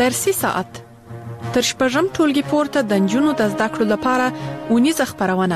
درسي ساعت تر شپږم ټولګي پورته د نجونو د زده کړو لپاره اونیزه خپرونه.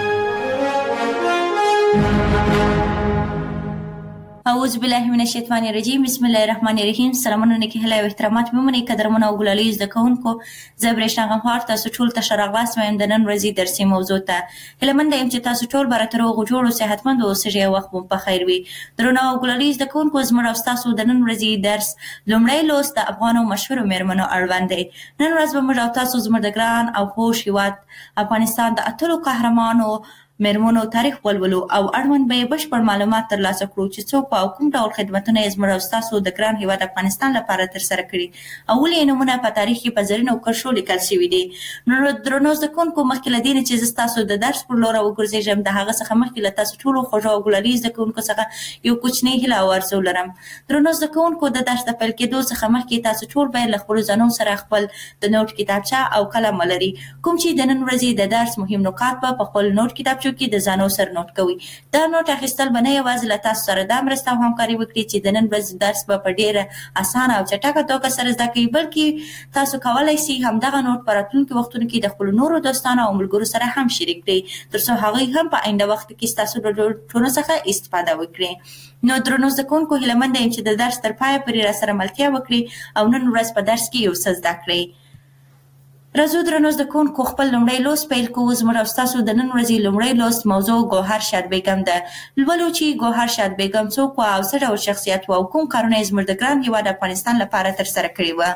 اعوذ بالله من الشیطان الرجیم. بسم الله الرحمن الرحیم. سلامونه نیکی هلا او احترامات ممنې قدرمنه او ګلالي زده کوونکو، زه برېښنا غمخوار تاسو ټول ته ښه راغلاست وایم د نن ورځې درسي موضوع ته. هیله منده یم چې تاسو ټول به راته روغ جوړ او صحتمند اوسئ او وخت مو په خیر وي. درنو او ګلالي زده کوونکو، زموږ او ستاسو د نن ورځې درس لومړی لوست د افغانو مشهورو میرمنو اړوند دی. نن ورځ به موږ او تاسو زموږ د ګران او خوږ هېواد افغانستان د اتلو قهرمانو میرمنو تاریخ ولولو او اړوند به بشپړ معلومات ترلاسه کړو چې څوک او کوم ډول خدمتونه یې زموږ او ستاسو د ګران هېواد افغانستان لپاره ترسره کړي او ولې یې نومونه په تاریخ کې په زرینو کرښو لیکل شوي دي. نو درنو زده کوونکو، مخکې له دې نه چې زه ستاسو د درس پر لور وګرځېږم، د هغه څخه مخکې له تاسو ټولو خوږو او ګلالي زده کوونکو څخه یو کوچنی هیله او ارزو لرم. درنو زده کوونکو، د درس د پیل کېدو څخه مخکې تاسو ټول باید له خپلو ځانونو سره خپل د نوټ کتابچه او قلم ولري، کوم چې د نن ورځې د درس مهم نکات په خپل نوټ کتابچو کې د ځانو سره نوٹ کوي. دا نوٹ اخیستل به نه یوازې له تاسو سره دا مرسته او همکاري وکړي چې د نن ورځې درس به په ډېره اسانه او چټکه توګه سره زده کوي، بلکې تاسو کولی شئ همدغه نوٹ په راتلونکي وختونو کې د خپلو نورو دوستانو او ملګرو سره هم شریک کړئ، تر څو هغوی هم په آینده وخت کې ستاسو له نوټونو څخه استفاده وکړي. نو درنو زده کوونکو، هیله منده یم چې د درس تر پایه پورې راسره ملتیا وکړي او نن ورځ په درس کې یو څه زده کړئ. راځو درنو زده کوونکو، خپل لومړی لوست پیل کوو. زموږ او ستاسو د نن ورځې لومړی لوست موضوع ګوهر شاد بیګم ده. لولو چې ګوهر شاد بیګم څوک وه او څه ډول شخصیت وه او کوم کارونه یې زموږ د ګران هېواد افغانستان لپاره ترسره کړي وه.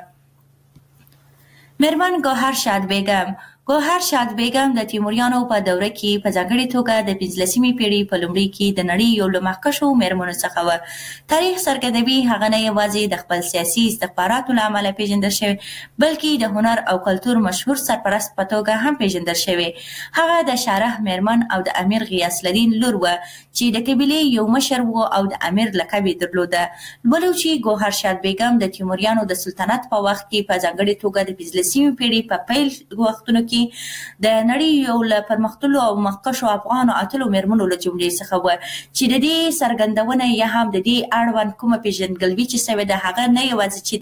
میرمن ګوهر شاد بیګم. ګوهر شاد بیګم د تیموریانو په دوره کې په ځانګړې توګه د 15مې پېړۍ په لومړي کې د نړۍ یو له مخکښو میرمنو څخه وه. تاریخ څرګندوي هغه نه یوازې د خپل سیاسي استخباراتو له امله پیژندل شوې، بلکې د هنر او کلتور مشهور سرپرست په توګه هم پیژندل شوې. هغه د شارح میرمن او د امیر غیاث الدین لور وه چې د قبیلې یو مشر و او د امیر لقب یې درلوده. لولو چې ګوهر شاد بیګم د تیموریانو د سلطنت په وخت کې په ځانګړې توګه د 15مې پېړۍ په پیل وختونو کې د نړۍ یو له پرمختللو او مخکښو افغانو اتلو میرمنو له جملې څخه وه چې د دې څرګندونه یا هم د دې اړوند کومه پیژندګلوي چې سوې ده، هغه نه یوازې چې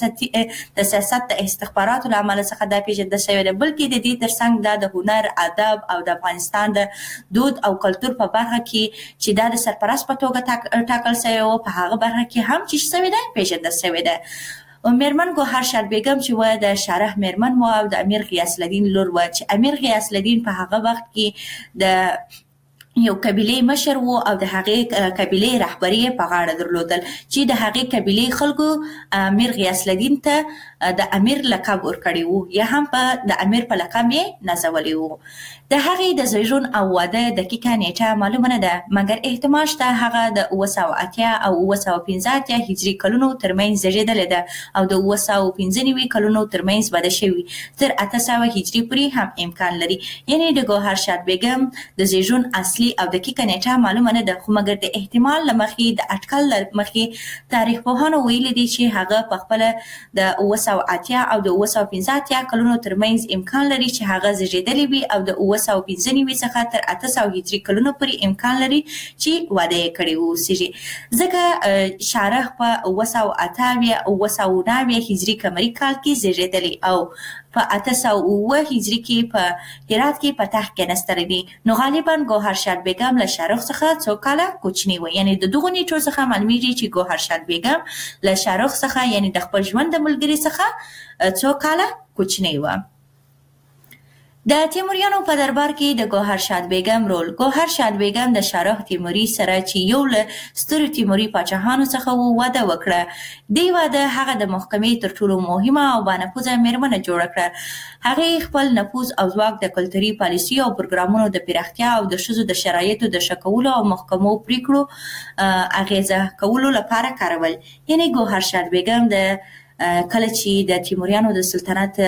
د سیاست د استخباراتو له امله څخه دا پیژندل شوې ده، بلکې د دې ترڅنګ دا د هنر، ادب او د افغانستان د دود او کلتور په برخه کې چې دا د سرپرست په توګه ټاکل شوی و، په هغه برخه کې هم چې شوې ده پیژندل شوې ده. میرمن ګوهر شاد بیګم چې وه د شارح میرمن وه او د امیر غیاث الدین لور وه چې امیر غیاث الدین په هغه وخت کې د یو قبیلې مشر و او د هغې قبیلې رهبري په غاړه درلودل چې د هغې قبیلې خلکو امیر غیاث الدین ته د امیر لقب ورکړی و یا هم په د امیر په لقب یې نازولی و. د هغې د زیږون او واده دقیقه نیټه معلومه نه ده، مګر احتمال شته هغه د 980 او 985 هجري کلونو ترمنځ زیږېدلې ده او د 995 کلونو ترمنځ واده شوي، تر 800 هجري پورې هم امکان لري. یعنې د ګوهر شاد بیګم د زیږون اصلي او دقیقه نیټه معلومه نه ده، خو مګر د احتمال له مخې د اټکل له مخې تاریخ پوهانو ویلي دي چې هغه په خپله د 980 او د 985 کلونو ترمنځ امکان لري چې هغه زیږېدلې وي او د 995 څخه تر 800 هجري کلونو پورې امکان لري چې واده یې کړی اوسېږي، ځکه شارح په 908 او 909 هجري قمري کال کې زیږېدلی او په 809 هجري کې په هرات کې په تخت کېناستلی دي. نو غالبا ګوهر شاد بیګم له شارح څخه څو کاله کوچنی وه. یعنې د دغو نیټو څخه معلومیږي چې ګوهر شاد بیګم له شارح څخه یعنې د خپل ژوند د ملګري څخه څو کاله کوچنی وه. د تیموریانو په دربار کې د ګوهر شاد بیګم رول. ګوهر شاد بیګم د شارح تیموري سره چې یو له سترو تیموري پاچاهانو څخه و واده وکړه. دې واده هغه د محکمې تر ټولو مهمه او بانفوذه میرمنه جوړه کړه. هغې خپل نفوذ او ځواک د کلتوري پالیسیو او پروګرامونو د پراختیا او د ښځو د شرایطو د ښه کولو او محکمو پریکړو اغیزه کولو لپاره کارول. یعنې ګوهر شاد بیګم د کله چې د تیموریانو د سلطنت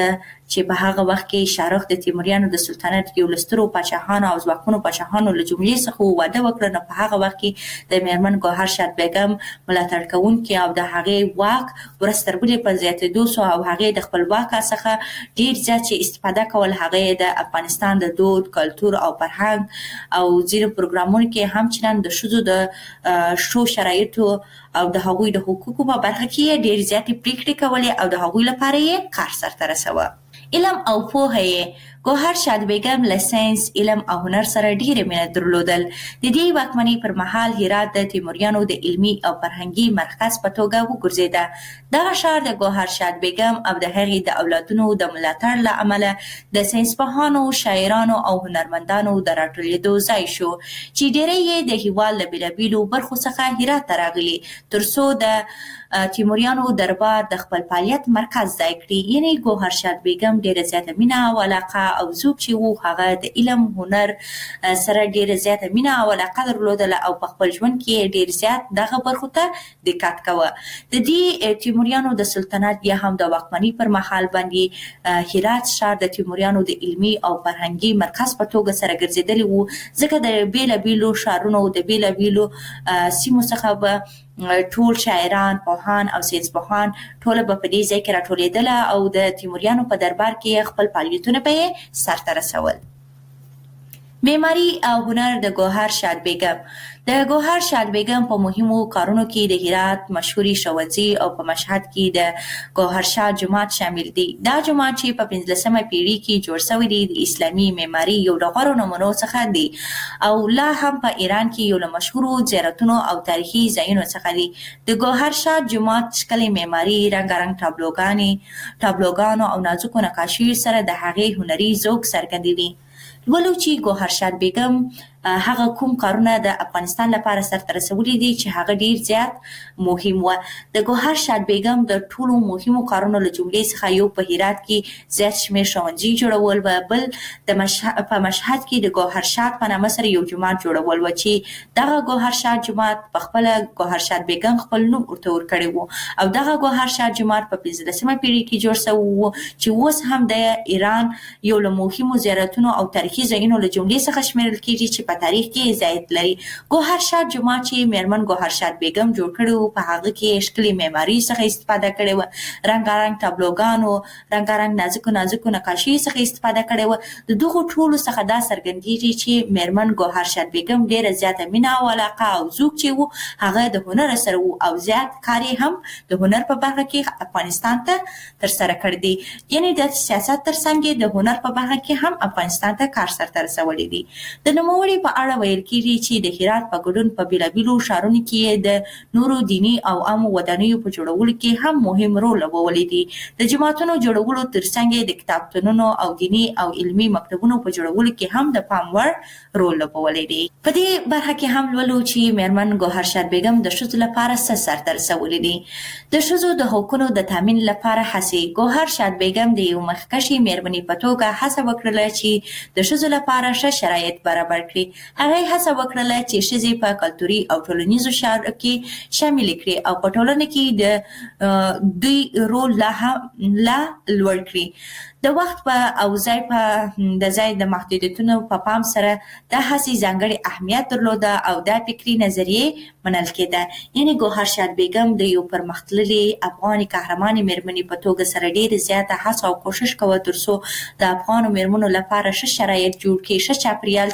چې په هغه وخت کې شاهرخ د تیموریانو د سلطنت یو لسترو پاچاهانو او ځواکمنو پاچاهانو له جملې څخه واده وکړ، نو په هغه وخت کې د میرمن ګوهر شاد بیګم ملاتړ کوونکي او د هغې واک ورځ تر بلې په زیاتېدو سو او هغې د خپل واک څخه ډیر زیات چې استفاده کول هغې د افغانستان د دود، کلتور او فرهنګ او ځینو پروګرامونو کې هم چې د ښځو د شو شرایطو او د هغوی د حقوقو په برخه کې ډیر زیاتې پریکړې کولې او د هغوی لپاره یې کار سرته رسوه. علم او پوهه یې ګوهر شاد بیګم له ساینس، علم او هنر سره ډیره مینه درلودل. د دې واکمنۍ پر مهال هرات د تیموریانو د علمي او فرهنګي مرکز په توګه وګرځېده. دغه ښار د ګوهر شاد بیګم او د هغې د اولادونو د ملاتړ له امله د ساینسپوهانو، شاعرانو او هنرمندانو د راټولېدو ځای شو چې ډیری یې د هېواد له بېلابېلو برخو څخه هرات ته راغلي ترڅو د تیموریانو دربار د خپل فعالیت مرکز ځای کړي. یعنی ګوهر شاد بیګم ډیره زیاته مینه او علاقه او ذوق چې وو هغه د علم، هنر سره ډیره زیاته مینه او علاقه درلودله او په خپل ژوند کې ډیر زیات دغه برخو ته دقت کوه. د دې تیموریانو د سلطنت یا هم د واکمنۍ پر مهال باندې هرات ښار د تیموریانو د علمي او فرهنګي مرکز په توګه سره ګرځېدلی وو، ځکه د بیلابیلو ښارونو د بیلابیلو سیمو څخه به ټول شاعران، پوهان او ساینسپوهان ټوله به په دې ځای کې راټولېدله او د تیموریانو په دربار کې خپل فعالیتونه به یې سرته رسول. معماري او هنر د ګوهر شاد بیګم د ګوهر شاد بیګم په مهمو کارونو کې د هرات مشهوري ښوونځي او په مشهد کې د ګوهر شاد جومات شامل دي. دا جومات چې په 15مه پیړۍ کې جوړ شوی دی د اسلامي معماري یو له غوره نمونو څخه دی او لا هم په ایران کې یو له مشهورو زیارتونو او تاریخي ځایونو څخه دی. د ګوهر شاد جومات ښکلې معماري، رنګارنګ ټابلوګانو او نازکو نقاشیو سره د هغې هنري ذوق څرګندوي. ولو چې ګوهر شاد بیګم هغه کوم کارونه د افغانستان لپاره سرته رسولي دي چې هغه ډیر زیات مهم و. د ګوهر شاد بیګم د ټولو مهمو کارونو له جملې څخه یو په هرات کې زیات شمېر ښوونځي جوړول و، بل په مشهد کې د ګوهر شاد په نامه سره یو جومات جوړول و چې دغه ګوهر شاد جومات په خپله ګوهر شاد بیګم خپل نوم ورته ورکړی و او دغه ګوهر شاد جومات په 15مه پیړۍ کې جوړ شوی و چې اوس هم د ایران یو له مهمو زیارتونو او تاریخي ځایونو له جملې څخه شمیرل کېږي چې په تاریخ کې ځای لري. ګوهر شاد جومات چې میرمن ګوهر شاد بیګم جوړ کړی و په هغه کې ښکلې معماري څخه استفاده کړې وه، رنګارنګ ټابلوګانو، رنګارنګ نازکو نقاشي څخه استفاده کړې وه. د دغو ټولو څخه دا څرګندېږي چې میرمن ګوهر شاد بیګم ډیره زیاته مینه او علاقه او ذوق چې و هغه د هنر سره و او زیات کار یې هم د هنر په برخه کې افغانستان ته ترسره کړی دی. یعنی د سیاست ترڅنګ د هنر په برخه کې هم افغانستان ته کار سرته رسولی دی. د نوموړي په اړه ویل کېږي چې د هرات په ګډون په بېلابېلو ښارونو کې د نورو دیني او عامو ودانیو په جوړولو کې هم مهم رول لوبولی دی. د جوماتونو جوړولو ترڅنګ د کتابتونونو او دیني او علمي مکتبونو په جوړولو کې هم د پام وړ رول لوبولی دی. په دې برخه کې هم لولو چې میرمن ګوهر شاد بیګم د ښځو لپاره څه سرته رسولی دی. د ښځو د حقونو د تامین لپاره هڅې. ګوهر شاد بیګم د یو مخکښې میرمنې په توګه هڅه وکړله چې د ښځو لپاره ښه شرایط برابر کړي. هغې هڅه وکړله چې ښځې په کلتوري او ټولنیزو چارو کې شاملې کړي او په ټولنه کې د دوی رول لا لوړ کړي. د وخت او ځای د محدودیتونو په پام سره دا هڅې ځانګړې اهمیت درلوده او دا فکري نظریې منل کېده. یعنی ګوهر شاد بیګم د یو پرمختللې افغاني قهرمانې میرمنې په توګه سره ډېرې زیاته هڅه او کوشش کوه ترڅو د افغانو میرمنو لپاره ښه شرایط جوړ کړي، ښه چاپریال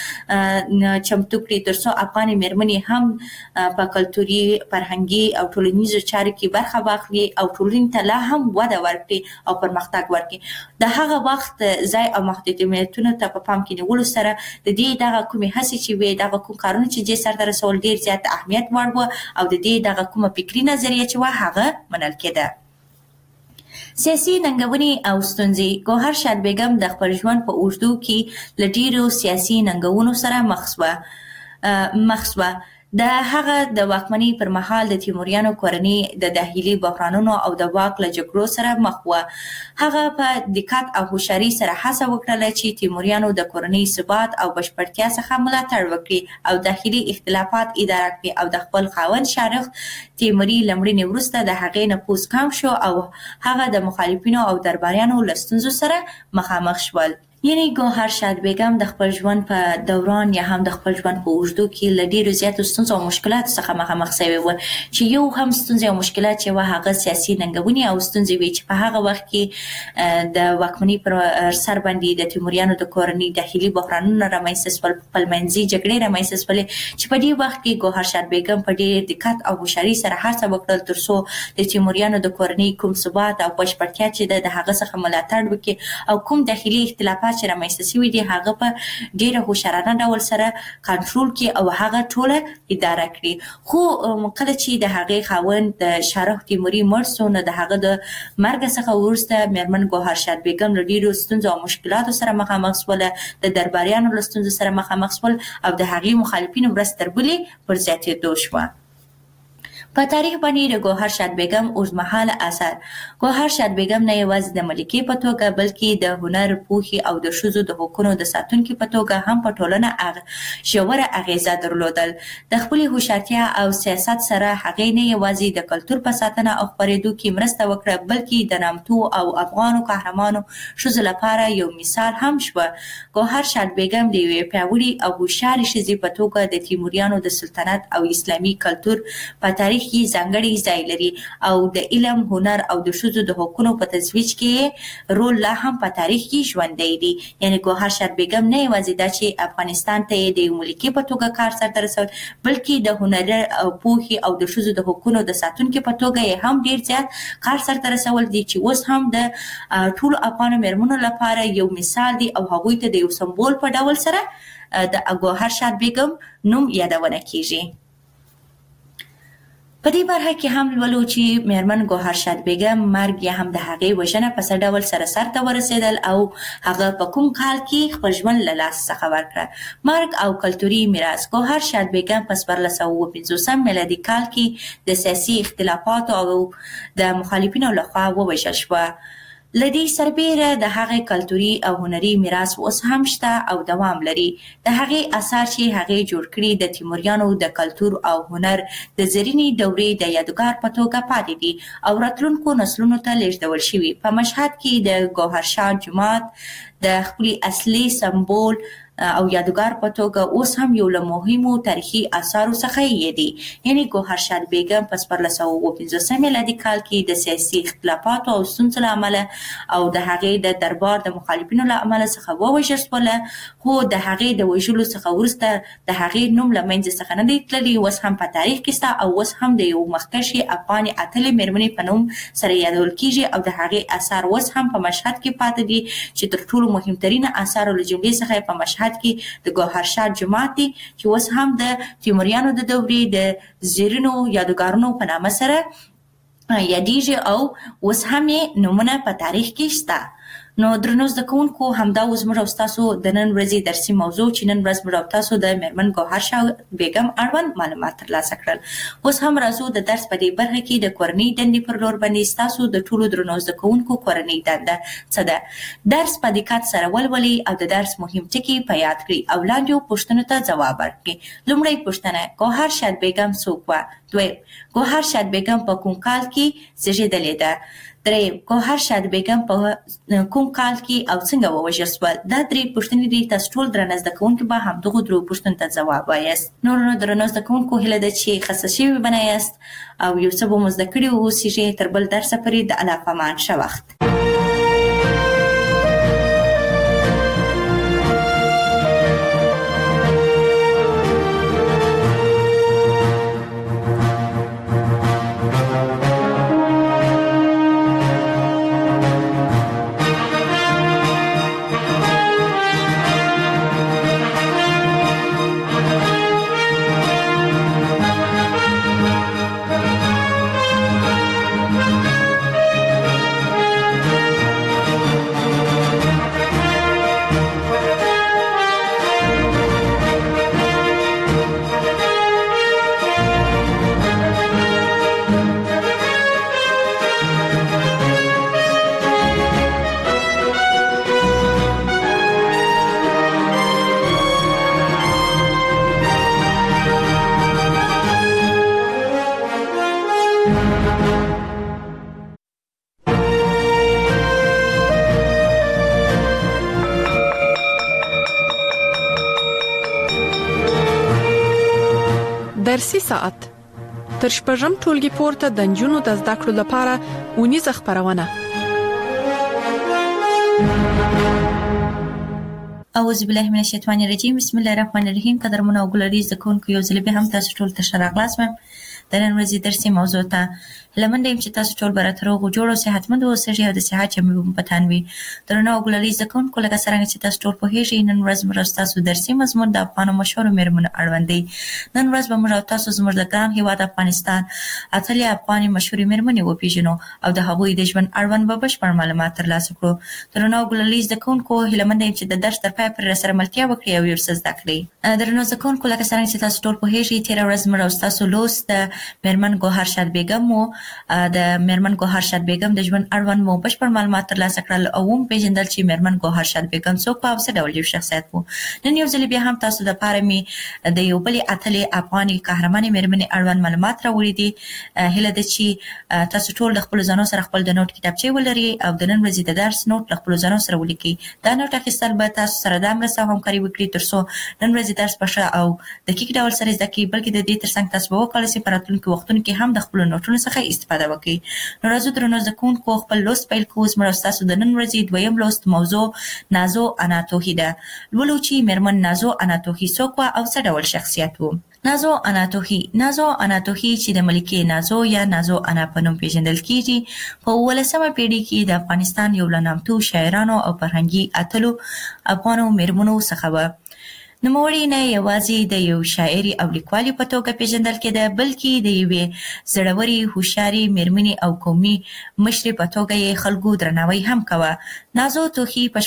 چمتو کړي ترڅو افغاني میرمنې هم په کلتوري، فرهنګي او ټولنیزو چارو کې برخه واخلي او ټولنې ته لا هم وده ورکړي او پرمختګ ورکړي. د هغه وخت ځای او محدودیتونو ته په پام کې نیولو سره د دې دغه کومې هڅې چې وې، دغه کوم کارونه چې دې سرته رسول ډېر زیات اهمیت وړ وه او د دې دغه کومه فکري نظریه چې وه هغه منل کېده. سیاسي ننګونې او ستونزې. ګوهر شاد بیګم د خپل ژوند په اوږدو کې له ډېرو سیاسي ننګونو سره مخ شوه. د هغه د واکمنۍ پر مهال د تیموریانو کورنۍ د داخلي بحرانونو او د واک له جګړو سره مخ وه. هغه په دقت او هوښیارۍ سره هڅه وکړه چې تیموریانو د کورنۍ ثبات او بشپړتیا څخه ملاتړ وکړي او داخلي اختلافات اداره کړي او د خپل خاوند شارخ تیموري له مړینې وروسته د هغې نفوذ کم شو او هغه د مخالفینو او درباریانو له ستونزو سره مخامخ شول. یعنی ګوهر شاد بیګم د خپل ژوند په دوران یا هم د خپل ژوند په اوږدو کې له ډېرو زیاتو ستونزو او مشکلاتو څخه مخامخ شوې وه چې یو هم ستونزې او مشکلات چې وه هغه سیاسي ننګونې او ستونزې وې چې په هغه وخت کې د واکمنۍ پر سر باندې د تیموریانو د کورنۍ داخلي بحرانونه رامنځته شول، خپلمنځي جګړې رامنځته شولې چې په دې وخت کې ګوهر شاد بیګم په ډېر دقت او هوښیارۍ سره هڅه وکړل تر څو د تیموریانو د کورنۍ کوم ثبات او بشپړتیا چې د هغه څخه ملاتړ وکړي او کوم داخلي اختلافات چې رامنځته شوي دي هغه په ډېره هوښیارانه ډول سره کنټرول کړي او هغه ټوله اداره کړي. خو کله چې د هغې خاوند د شارخ تیموري مړ شو نو د هغه د مرګ څخه وروسته میرمن ګوهر شاد بیګم له ډېرو ستونزو او مشکلاتو سره مخامخ شوله، د درباریانو له ستونزو سره مخامخ شول او د هغې مخالفینو ورځ تر بلې پر زیاتېدو شوه. په تاریخ باندې د ګوهر شاد بیګم اوږدمهاله اثر. ګوهر شاد بیګم نه یوازې د ملکې په توګه بلکې د هنر، پوهې او د ښځو د حقونو د ساتونکي په توګه هم په ټولنه ژوره اغیزه درلودل. د خپلې هوښیارتیا او سیاست سره هغې نه یوازې د کلتور په ساتنه او خپرېدو کې مرسته وکړه بلکې د نامتو او افغانو قهرمانو ښځو لپاره یو مثال هم شوه. ګوهر شاد بیګم د یوې پیاوړې او هوښیارې ښځې په توګه د تیموریانو د سلطنت او اسلامي کلتور په تاریخ کې ځانګړی ځای لري او د علم، هنر او د ښځو د حقونو په ترویج کې رول لا هم په تاریخ کې ژوندی دی. یعنی ګوهر شاد بیګم نه یوازې دا چې افغانستان ته د یو ملکې په توګه کار سرته رسول بلکې د هنر او پوهې او د ښځو د حقونو د ساتونکي په توګه یې هم ډېر زیات کار سرته رسول دي چې اوس هم د ټولو افغانو میرمنو لپاره یو مثال دی او هغوی ته د یو سمبول په ډول سره د ګوهر شاد بیګم نوم یادونه کیږي. په دې برخه کې هم لولو چې میرمن ګوهر شاد بیګم مرګ یا هم د هغې وژنه په څه ډول سرته ورسېدل او هغه په کوم کال کې خپل ژوند له لاس څخه ورکړه. مرګ او کلتوري میراث. ګوهر شاد بیګم په 1450 میلادي کال کې د سیاسي اختلافاتو او د مخالفینو لخوا ووژل شوه. له دې سربیره د هغې کلتوري او هنري میراث اوس هم شته او دوام لري. د هغې اثار چې هغې جوړ کړي د تیموریانو د کلتور او هنر د زرینې دورې د یادګار په توګه پاتې دي او راتلونکو نسلونو ته لیږدول شوي. په مشهد کې د ګوهر شاد جومات د خپلې اصلي سمبول او یادګار په توګه اوس هم یو له مهمو تاریخي اثارو څخه یې دي. یعنی ګوهر شاد بیګم په 1450 میلادي کال کې د سیاسي اختلافاتو او ستونزو له امله او د هغې د دربار د مخالفینو له امله څخه ووژل شوله، خو د هغې د وژلو څخه وروسته د هغې نوم له منځه څخه نه دی تللی، اوس هم په تاریخ کې شته او اوس هم د یو مخکښې افغانې اتلې میرمنې په نوم سره یادول کیږي او د هغې اثار اوس هم په مشهد کې پاتې دي چې تر ټولو مهمترین اثارو له جملې څخه په مشهد کې د ګوهر شاد جومات دی چې اوس هم د تیموریانو د دورې د زرینو یادګارونو په نامه سره یادیږي او اوس هم یې نومونه په تاریخ کې شته. نو درنو زده کوونکو همدا اوس موږ او ستاسو د نن ورځې درسي موضوع چې نن ورځ موږ او تاسو د میرمن ګوهر شاد بیګم اړوند معلومات ترلاسه کړل. اوس هم راځو د درس په دې برخه کې د کورنۍ دندې پر لور باندې ستاسو د ټولو درنو زده کوونکو کورنۍ دنده څه ده. درس په دقت سره ولولئ او د درس مهم ټکي په یاد کړئ او لاندې پوښتنو ته ځواب ورکړئ. لومړی پوښتنه: ګوهر شاد بیګم څوک وه؟ دویم: ګوهر شاد بیګم په کوم کال کې زیږېدلې ده؟ دریم: ګوهر شاد بیګم په کوم کال کې او څنګه ووژل شول؟ دا درې پوښتنې دي. تاسو ټول درنه زده کوونکي به همدغو درو پوښتنو ته ځواب وایاست. نو درنو زده کوونکو هیله ده چې خسته شوي به نه یاست او یو څه به مو زده کړي واوسیږي. تر بل درسه پورې د الله په امان. ښه وخت. درسي ساعت تر شپږم ټولګي پورته د نجونو د زده کړو لپاره اونیزه خپرونه. اعوذ بالله من الشیطان الرجیم. بسم الله الرحمن الرحیم. قدرمنو او ګلري زکونکو یو ځل به هم تاسو ټول ته ښه راغلاست. د نن ورځې درسي موضوع ته لمنډه يم چې تاسو ټول برات روغ او جوړ او صحتمند اوسئ او د صحت چې مو په تان وي. درنو او ګلري زکونکو لکه څنګه چې تاسو ټول په هیڅ نن ورځ مرسته تاسو درسي مضمون د افغان مشهور میرمنو اړوند دی. نن ورځ به موږ تاسو زموږ د ګران هیواد افغانستان اتلې افغان مشهور میرمنې وپیژنو او د هغوی د ژوند اړوند به بشپړ معلومات ترلاسه کړو. درنو او ګلري زکونکو لمنډه يم چې د درس تر پای پر سره ملتیا وکړي او یو څه زده کړئ. درنو زکونکو لکه څنګه چې تاسو ټول په هیڅ تیر ورځ موږ تاسو لوست میرمن ګوهر شاد بیگم مو د میرمن ګوهر شاد بیگم د ژوند اړوند مو بشپړ معلومات ترلاسه کړل او هم پیژندل چې میرمن ګوهر شاد بیگم څوک او څه ډول شخصیت وو. نن یو ځل بیا هم تاسو د پاره می د یو بل اتلې افغاني قهرمانې میرمنې اړوند معلومات راوړي دي. هله د چې تاسو ټول د خپل ځانو سره خپل د نوٹ کتابچې ولري او د نن ورځې د درس نوٹ خپل ځانو سره ولیکي. دا نوٹ اخیستل به تاسو سره د امر سره همکاري وکړي ترڅو نن ورځې درس پښه او دقیق ډول سره زده کړئ، بلکې د دې ترڅنګ تاسو به وکړئ چې په راتلونکي وختونو کې هم د خپل نوټونو څخه استفاده وکړئ. نو راځو درنو زکونکو خپل لوست پیل کوو. زموږ تاسو د نن ورځې دویم لوست موضوع نازو انا توهی ده. لولو چې میرمن نازو انا توهی څوک او څه ډول شخصیت وو. نازو انا توهی چې د ملکه نازو یا نازو انا په نوم پیژندل کیږي په 18مه پیړۍ کې د افغانستان یو لنامتو شاعرانو او فرهنګي اتلو افغانو میرمنو څخه و. نوموړی نه یوازې د یو شاعري او لیکوالي په توګه پیژندل کېده، بلکې د یوې زړورې هوښیارې میرمنې او قومي مشرې په توګه یې خلکو درناوی هم کوه. نازو توهی په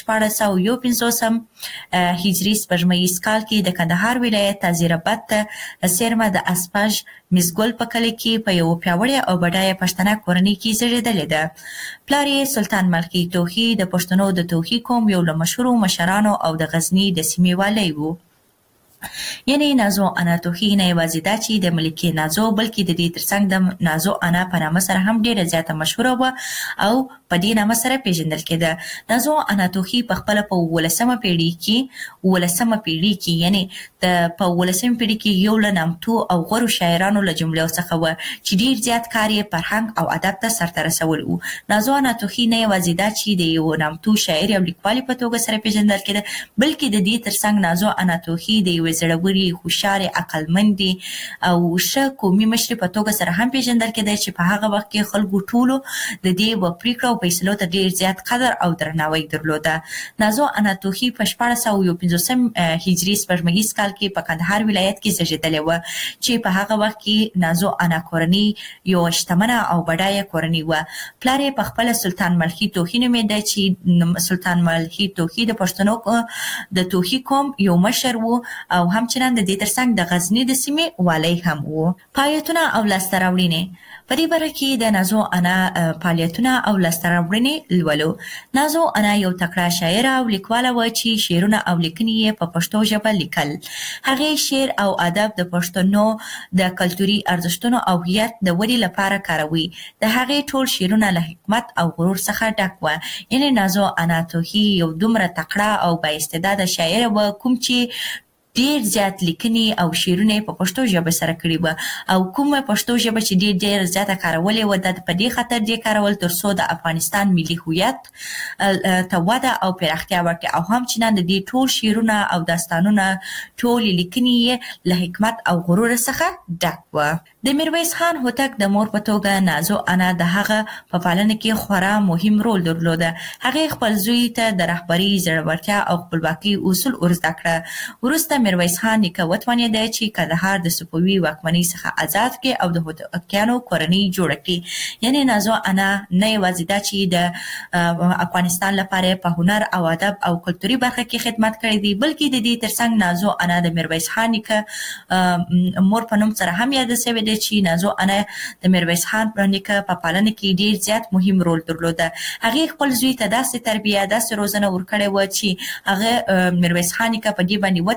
1451 هجري سپوږمیز کال کې د کندهار ولایت تازیراباد څیرمه د اسپاج مزګل په کلي کې په یو پیاوړې او بډایه پښتنه کورنۍ کې زیږېدلې ده. پلار یې سلطان ملخي توهی د پښتنو د توهی قوم یو له مشهورو مشرانو او د غزني د سیمې والی و. یعنی نازو انا توهی نه یوازې دا چې د ملکې نازو بلکې د دې ترڅنګ د نازو انا په نامه سره هم ډیره زیاته مشهوره و او په دې نامه سره پیژندل کېده. نازو انا توهی په خپل په 18مه پیړۍ کې یعنی د په 18مه پیړۍ کې یو له نامتو او غوړو شاعرانو له جملې څخه و چې ډیر زیات کار یې فرهنګ او ادب ته سرته رسول و. نازو انا توهی نه یوازې دا چې د یو نامتو شاعر او لیکوال په توګه سره پیژندل کېده، بلکې د دې ترڅنګ نازو انا توهی د یو زړوري هوښیارې عقلمندې او ښه قومي مشرې په توګه سره هم پیژندل کېده چې په هغه وخت کې خلکو ټولو د دې و پریکړو فیصلو ته ډیر زیات قدر او درناوی درلوده. نازو انا توهی په 1451 هجري سپوږمیز کال کې په کندهار ولایت کې زیږېدلې و چې په هغه وخت کې نازو انا کورنۍ یو شتمنه او بډایه کورنۍ و. پلار یې په خپل سلطان ملخي توهی نومېده چې سلطان ملخي توهی د پښتنو د توهی قوم یو مشر و او همچنان د دې ترڅنګ د غزني د سیمې والی هم و. فعالیتونه او لاسته راوړنې په دې برخه کې د نازو انا فعالیتونه او لاسته راوړنې لولو. نازو انا یو تکړه شاعره او لیکواله و چې شعرونه او لیکنې یې په پښتو ژبه لیکل. هغې شعر او ادب د پښتنو د کلتوري ارزښتونو او هویت د ودې لپاره کاروي. د هغې ټول شعرونه له حکمت او غرور څخه ډک و. یعنی نازو انا توهی یو دومره تکړه او با استعداده شاعره و کوم چې ډیر زیات لیکنې او شعرونه په پښتو ژبه سره کړي و او کومه پښتو ژبه چې ډیر زیاته کارولې و د په دې خاطر دې کارول ترڅو د افغانستان ملي هویت ته وده او پراختیا ورکړي او همچنان د دې ټول شعرونه او داستانونه ټول لیکنې له حکمت او غرور څخه ډک و. د میرویس خان هوتک د مور په توګه نازو انا د هغه په پالنه کې خورا مهم رول درلوده. هغه خپل زوی ته د رهبري زړورتیا او خپلواکي اصول ورزده کړه. وروسته میرویس خان نیکه وتوانېد چې کندهار د صفوي واکمنۍ څخه آزاد کړي او د هوتکیانو کورنۍ جوړه کړي. یعنی نازو انا نه یوازې دا چې د افغانستان لپاره په هنر او ادب او کلتوري برخه کې خدمت کړی دی، بلکې د دې ترڅنګ نازو انا د میرویس خان نیکه مور په نوم سره هم یاد شوې ده چې نازو انا د میرویس خان نیکه په پالنه کې ډیر زیات مهم رول درلوده. هغه خپل زوی ته داسې تربیه داسې روزنه ورکړې و چې هغه میرویس خان نیکه په دې باندې وتوانېد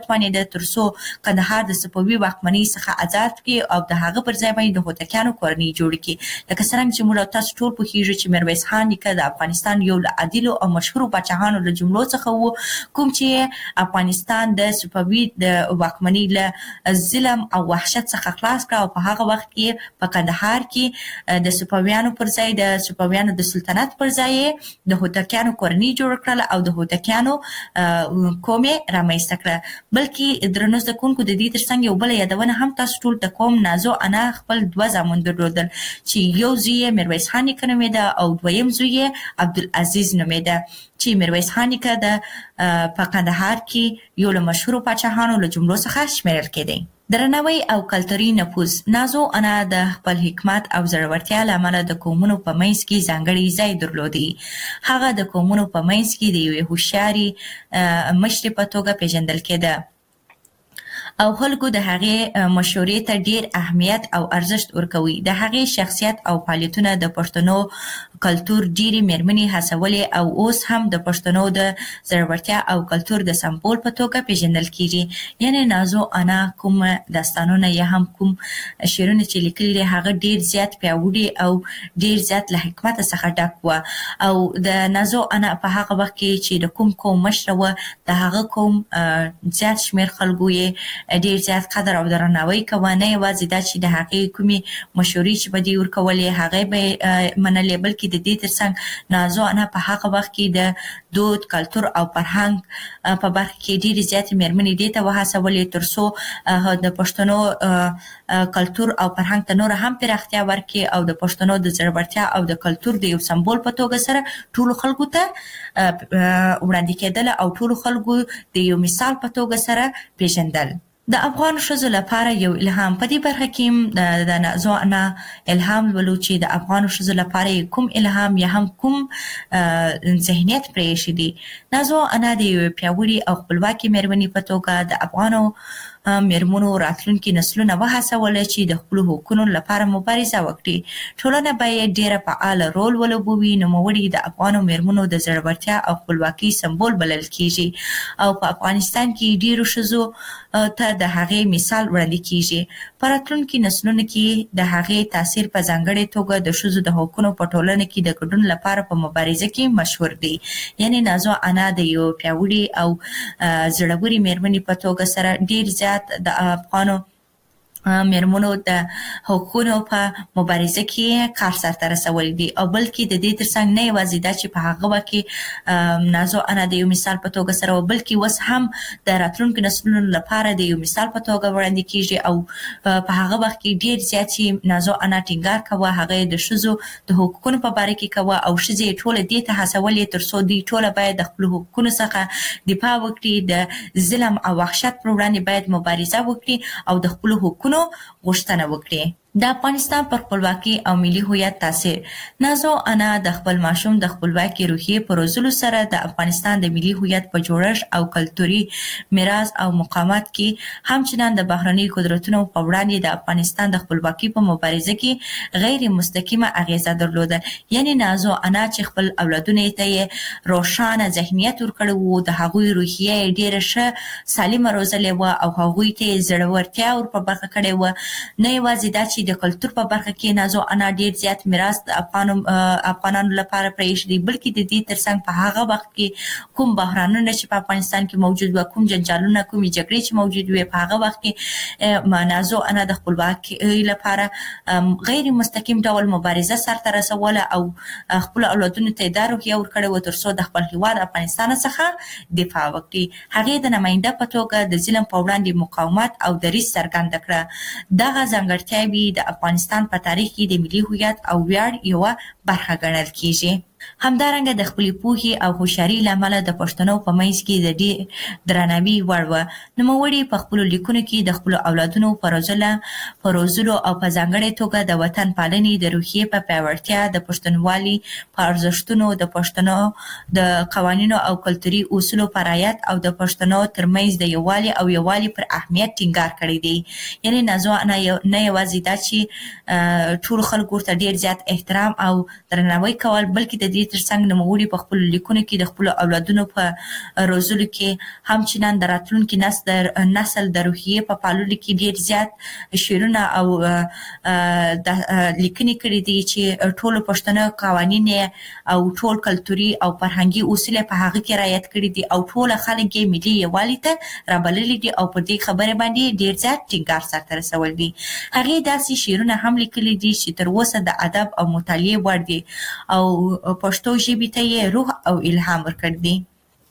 ده ترڅو کندهار د صفوي واکمنۍ څخه آزاد کړي او د هغه پر ځای باندې د هوتکیانو کورنۍ جوړ کړي. لکه څنګه چې موږ تاسو ټول پوهیږو چې میرویس خان نیکه د افغانستان یو له عادلو او مشهورو پاچاهانو له جملو څخه و، کوم چې افغانستان د صفوي د واکمنۍ له ظلم او وحشت څخه خلاص کړ او په هغه وخت کې په کندهار کې د صفویانو پر ځای د صفویانو د سلطنت پر ځای د هوتکیانو کورنۍ جوړ کړل او د هوتکیانو قوم رامنځته کړه. بلکې درنو زده کوونکو د دې ترڅنګ یو بل یادونه هم تاسو ټول ته کوم. نازو انا خپل 2 زامن درلودل چې یو زوی میرویس خان نیکه نومېده او دویم زوی عبدالعزیز نومېده چې میرویس خان نیکه د په کندهار کې یو له مشهورو پاچاهانو له جملو څخه شمیرل کېدی. درناوی او کلتوري نفوذ. نازو انا د خپل حکمت او زړورتیا له امله د قومونو په منځ کې ځانګړی ځای درلودی. هغه د قومونو په منځ کې د یوې هوښیارې مشرې په توګه پیژندل کېده او خلکو د هغې مشورې ته ډیر اهمیت او ارزښت ورکوي. د هغې شخصیت او فعالیتونه د پښتنو کلتور ډیرې میرمنې هڅولې او اوس هم د پښتنو د زړورتیا او کلتور د سمبول په توګه پیژندل کیږي. یعنی نازو انا کوم داستانونه یا هم کوم شعرونه چې لیکلي دي هغه ډیر زیات پیاوړي او ډیر زیات له حکمت څخه ډک و او د نازو انا په هغه وخت کې چې د کوم مشره و د هغه کوم زیات شمیر خلکو یې ډیر زیات قدر او درناوی کوه. نه یوازې دا چې د هغې کومې مشورې چې به دې ورکولې هغې به منلې، بلکې د دې ترڅنګ نازو انا په هغه وخت کې د دود، کلتور او فرهنګ په برخه کې ډیرې زیاتې میرمنې دې ته وهڅولې ترڅو د پښتنو کلتور او فرهنګ ته نور هم پراختیا ورکړي او د پښتنو د زړورتیا او د کلتور د یو سمبول په توګه سره ټولو خلکو ته وړاندې کېدل او ټولو خلکو د یو مثال په توګه سره پیژندل. د افغان ښځو لپاره یو الهام. په دې برخه کې د نازو انا الهام ولو چې د افغان ښځو لپاره کوم الهام یا هم کوم ذهنیت پرېښی دی. نازو انا د یو پیاوړي او خپلواکي میرمنې په توګه د افغانو میرمنو راتلونکي نسلونه وهڅول چې د خپلو حقونو لپاره مبارزه وکړي. ټولنه باید ډیره فعال رول ولوبوي. نوموړي د افغانو میرمنو د زړورتیا او خپلواکۍ سمبول بلل کیږي او په افغانستان کې ډیرو ښځو ته د هغې مثال وړاندې کیږي. په راتلونکي نسلونو کې د هغې تاثیر په ځانګړې توګه د ښځو د حقونو په ټولنه کې د ګډون لپاره په مبارزه کې مشهور دی. یعنی نازو انا د یو پیاوړي او زړورې میرمنې په توګه سره ډیر زیات د افغانو میرمنو د حقوقو په مبارزه کې کار سرته رسولی دی او بلکې د دې ترڅنګ نه یوازې دا چې په هغه وخت کې نازو انا د یو مثال په توګه سره بلکې اوس هم د راتلونکو نسلونو لپاره د یو مثال په توګه وړاندې کیږي او په هغه وخت کې ډیر زیات چې نازو انا ټینګار کوه هغه د ښځو د حقوقو په باره کې کوه او ښځې ټول دې ته هڅولې ترڅو دوی ټول باید د خپل حقوقو څخه دفاع وکړي، د ظلم او وحشت پر وړاندې باید مبارزه وکړي او د خپل حقوقو غوښتنه وکړي. د افغانستان پر خپلواکي او ملي هویت تاثیر. نازو انا د خپل ماشوم د خپلواکي روحیې په روزلو سره د افغانستان د ملي هویت په جوړښت او کلتوري میراث او مقاومت کې همچنان د بهرني قدرتونو په وړاندې د افغانستان د خپلواکي په مبارزه کې غیر مستقیمه اغیزه درلوده. یعنی نازو انا چې خپل اولادونو ته روښانه ذهنیت ورکړی وو، د هغوی روحیه ډیره ښه سالمه روزلې وه او هغوی ته زړورتیا ور په برخه کړې وه. نه یوازې دا چې د کلتور په برخه کې نازو انا ډیر زیات میراث د افغانانو لپاره پرېښی دی، بلکې د دې ترڅنګ په هغه وخت کې کوم بحرانونه چې په افغانستان کې موجود وو، کوم جنجالونه، کومې جګړې چې موجود وي، په هغه وخت کې نازو انا د خپلواکۍ لپاره غیر مستقیم ډول مبارزه سرته رسوله او خپل اولادونو ته دا روحیه ورکړې وه ترڅو د خپل هیواد افغانستان څخه دفاع وکړي. هغې د نماینده په توګه د ظلم په وړاندې مقاومت او دریځ څرګنده کړه. دغه ځانګړتیاوې د افغانستان په تاریخ کې د ملي هویت او ویاړ یوه برخه ګڼل کیږي. همدارنګه د خپلې پوهې او هوښیارۍ له امله د پښتنو په منځ کې د ډېر درناوي وړ وه. نوموړي په خپلو لیکونو کې د خپلو اولادونو په روزلو او په ځانګړې توګه د وطن پالنې د روحیې په پیاوړتیا، د پښتونولۍ په ارزښتونو، د پښتنو د قوانینو او کلتوري اصولو په رعایت او د پښتنو ترمنځ د یووالي پر اهمیت ټینګار کړی دی. یعنې نازو انا نه یوازې دا چې ټولو خلکو ورته ډېر زیات احترام او درناوی کول، بلکې د دې ترڅنګ نوموړي په خپل لیکونو کې د خپل اولادونو په روزلو کې هم چې نن راتلونکي نسل د روحیې په پاللو کې ډېر زیات شعرونه او لیکنې کړي دي چې ټول پښتنو قوانین او ټول کلتوري او فرهنګي اصول په هغه کې رعایت کړي دي او ټول خلک یې ملي یووالي ته رابللي دي او په دې خبره باندې ډېر زیات ټینګار سره رسول دي. هغه داسې شعرونه هم لیکلي دي چې تر اوسه د ادب او مطالعې وړ دي او پښتو ژبې ته یې روح او الهام ورکړ دي.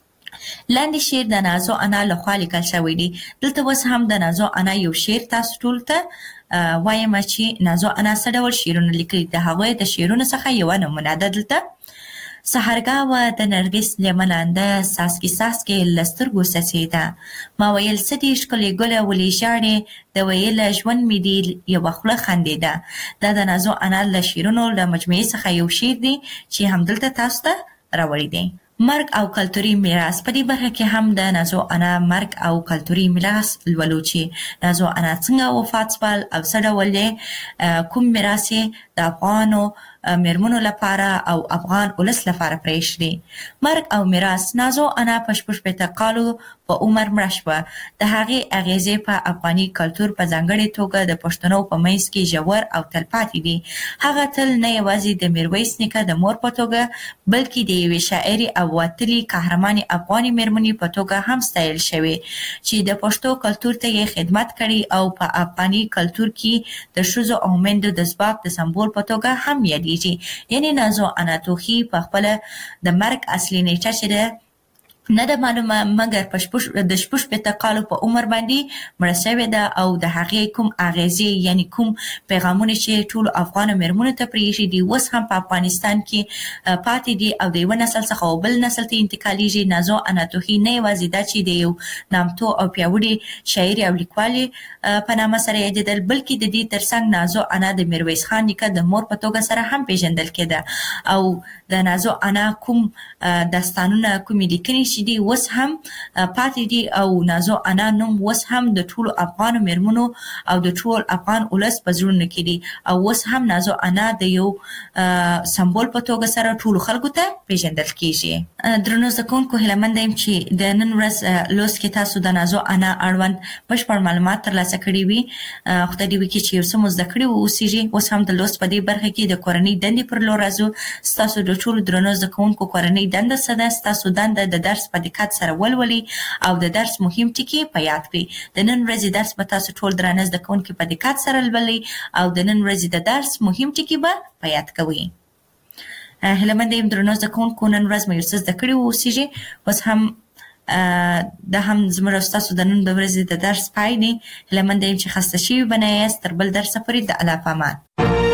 لاندې شعر د نازو انا لخوا لیکل شوی دی. دلته اوس هم د نازو انا یو شعر تاسو ټول ته وایم چې نازو انا څه ډول شعرونه لیکلي. د هغوی د شعرونو څخه یوه نمونه ده دلته. سحرګاوه د نرګس لیملانده ساسکي ساسکي لسترګو سسیده ما ویل څه دې ښکلې ګله ولې ژاړې د ویله ژوند مې دې یوه خوله خندېده. دا د نازو انا له شعرونو له مجموعې څخه یو شعر دی چې همدلته تاسو ته راوړی دی. مرګ او کلتوري میراث. په دې برخه کې هم د نازو انا مرګ او کلتوري میراث لولو چې نازو انا څنګه وفات شول او څه ډول کوم میراث د افغانو میرمنو لپاره او افغان ولس لپاره پرېښودی. مرګ او میراث. نازو انا په 16 کالو په عمر مړه شوه. د هغې اغیزې په افغاني کلتور په ځانګړې توګه د پښتنو په منځ کې ژور او تلپاتې دي. هغه تل نه یوازې د میرویس نیکه د مور په توګه بلکې د یوې شاعرې او وتلې قهرمانې افغاني میرمنې په توګه هم ستایل شوې چې د پښتو کلتور ته یې خدمت کړی او په افغاني کلتور کې د ښځو او میندو د ځواک د سمبول په توګه هم یادېږي. یعنی نازو انا توخي په خپله د مرګ اصلي نیټه چې ده نه ده معلومه مګر د 16 کالو په عمر باندې مړه شوې ده او د هغې کوم اغیزې یعنی کوم پیغامونه چې ټولو افغانو میرمنو ته پرېښي دي اوس هم په افغانستان کې پاتې دي او د یوه نسل څخه بل نسل ته انتقالیږي. نازو انا توخي نه یوازې دا چې د یو نامتو او پیاوړي شاعرې او لیکوالې په نامه سره یادېدل بلکې د دې ترڅنګ نازو انا د میرویس خان نیکه د مور په توګه سره هم پیژندل کېده او د نازو انا کوم داستانونه کومې لیکنې چې دي اوس هم پاتې دي او نازو انا نوم اوس هم د ټولو افغانو میرمنو او د ټول افغان ولس په زړونو کې دي او اوس هم نازو انا د یو سمبول په توګه سره ټولو خلکو ته پیژندل کېږي. درنو زده کوونکو هیله منده یم چې د نن ورځ لوست کې تاسو د نازو انا اړوند بشپړ معلومات ترلاسه کړي وي. خدای دې وکړي چې یو څه مو زده کړي واوسیږي. اوس هم د لوست په دې برخه کې د کورنۍ دندې پر لور راځو. ستاسو د ټولو درنو زده کوونکو کورنۍ دنده څه ده؟ ستاسو دنده د درس په دقت سره ولولئ او د درس مهم ټکي په یاد کړئ. د نن ورځې درس به تاسو ټول درانه زده کوونکي په دقت سره لولئ او د نن ورځې د درس مهم ټکي به په یاد کوئ. هیله منده یم درنو زده کوونکو نن ورځ مو یو څه زده کړي واوسیږي. اوس هم دا هم زموږ او ستاسو د نن د ورځې د درس پای دی. هیله منده یم چې خسته شوي به نه یاست. تر بل درسه پورې د الله په امان.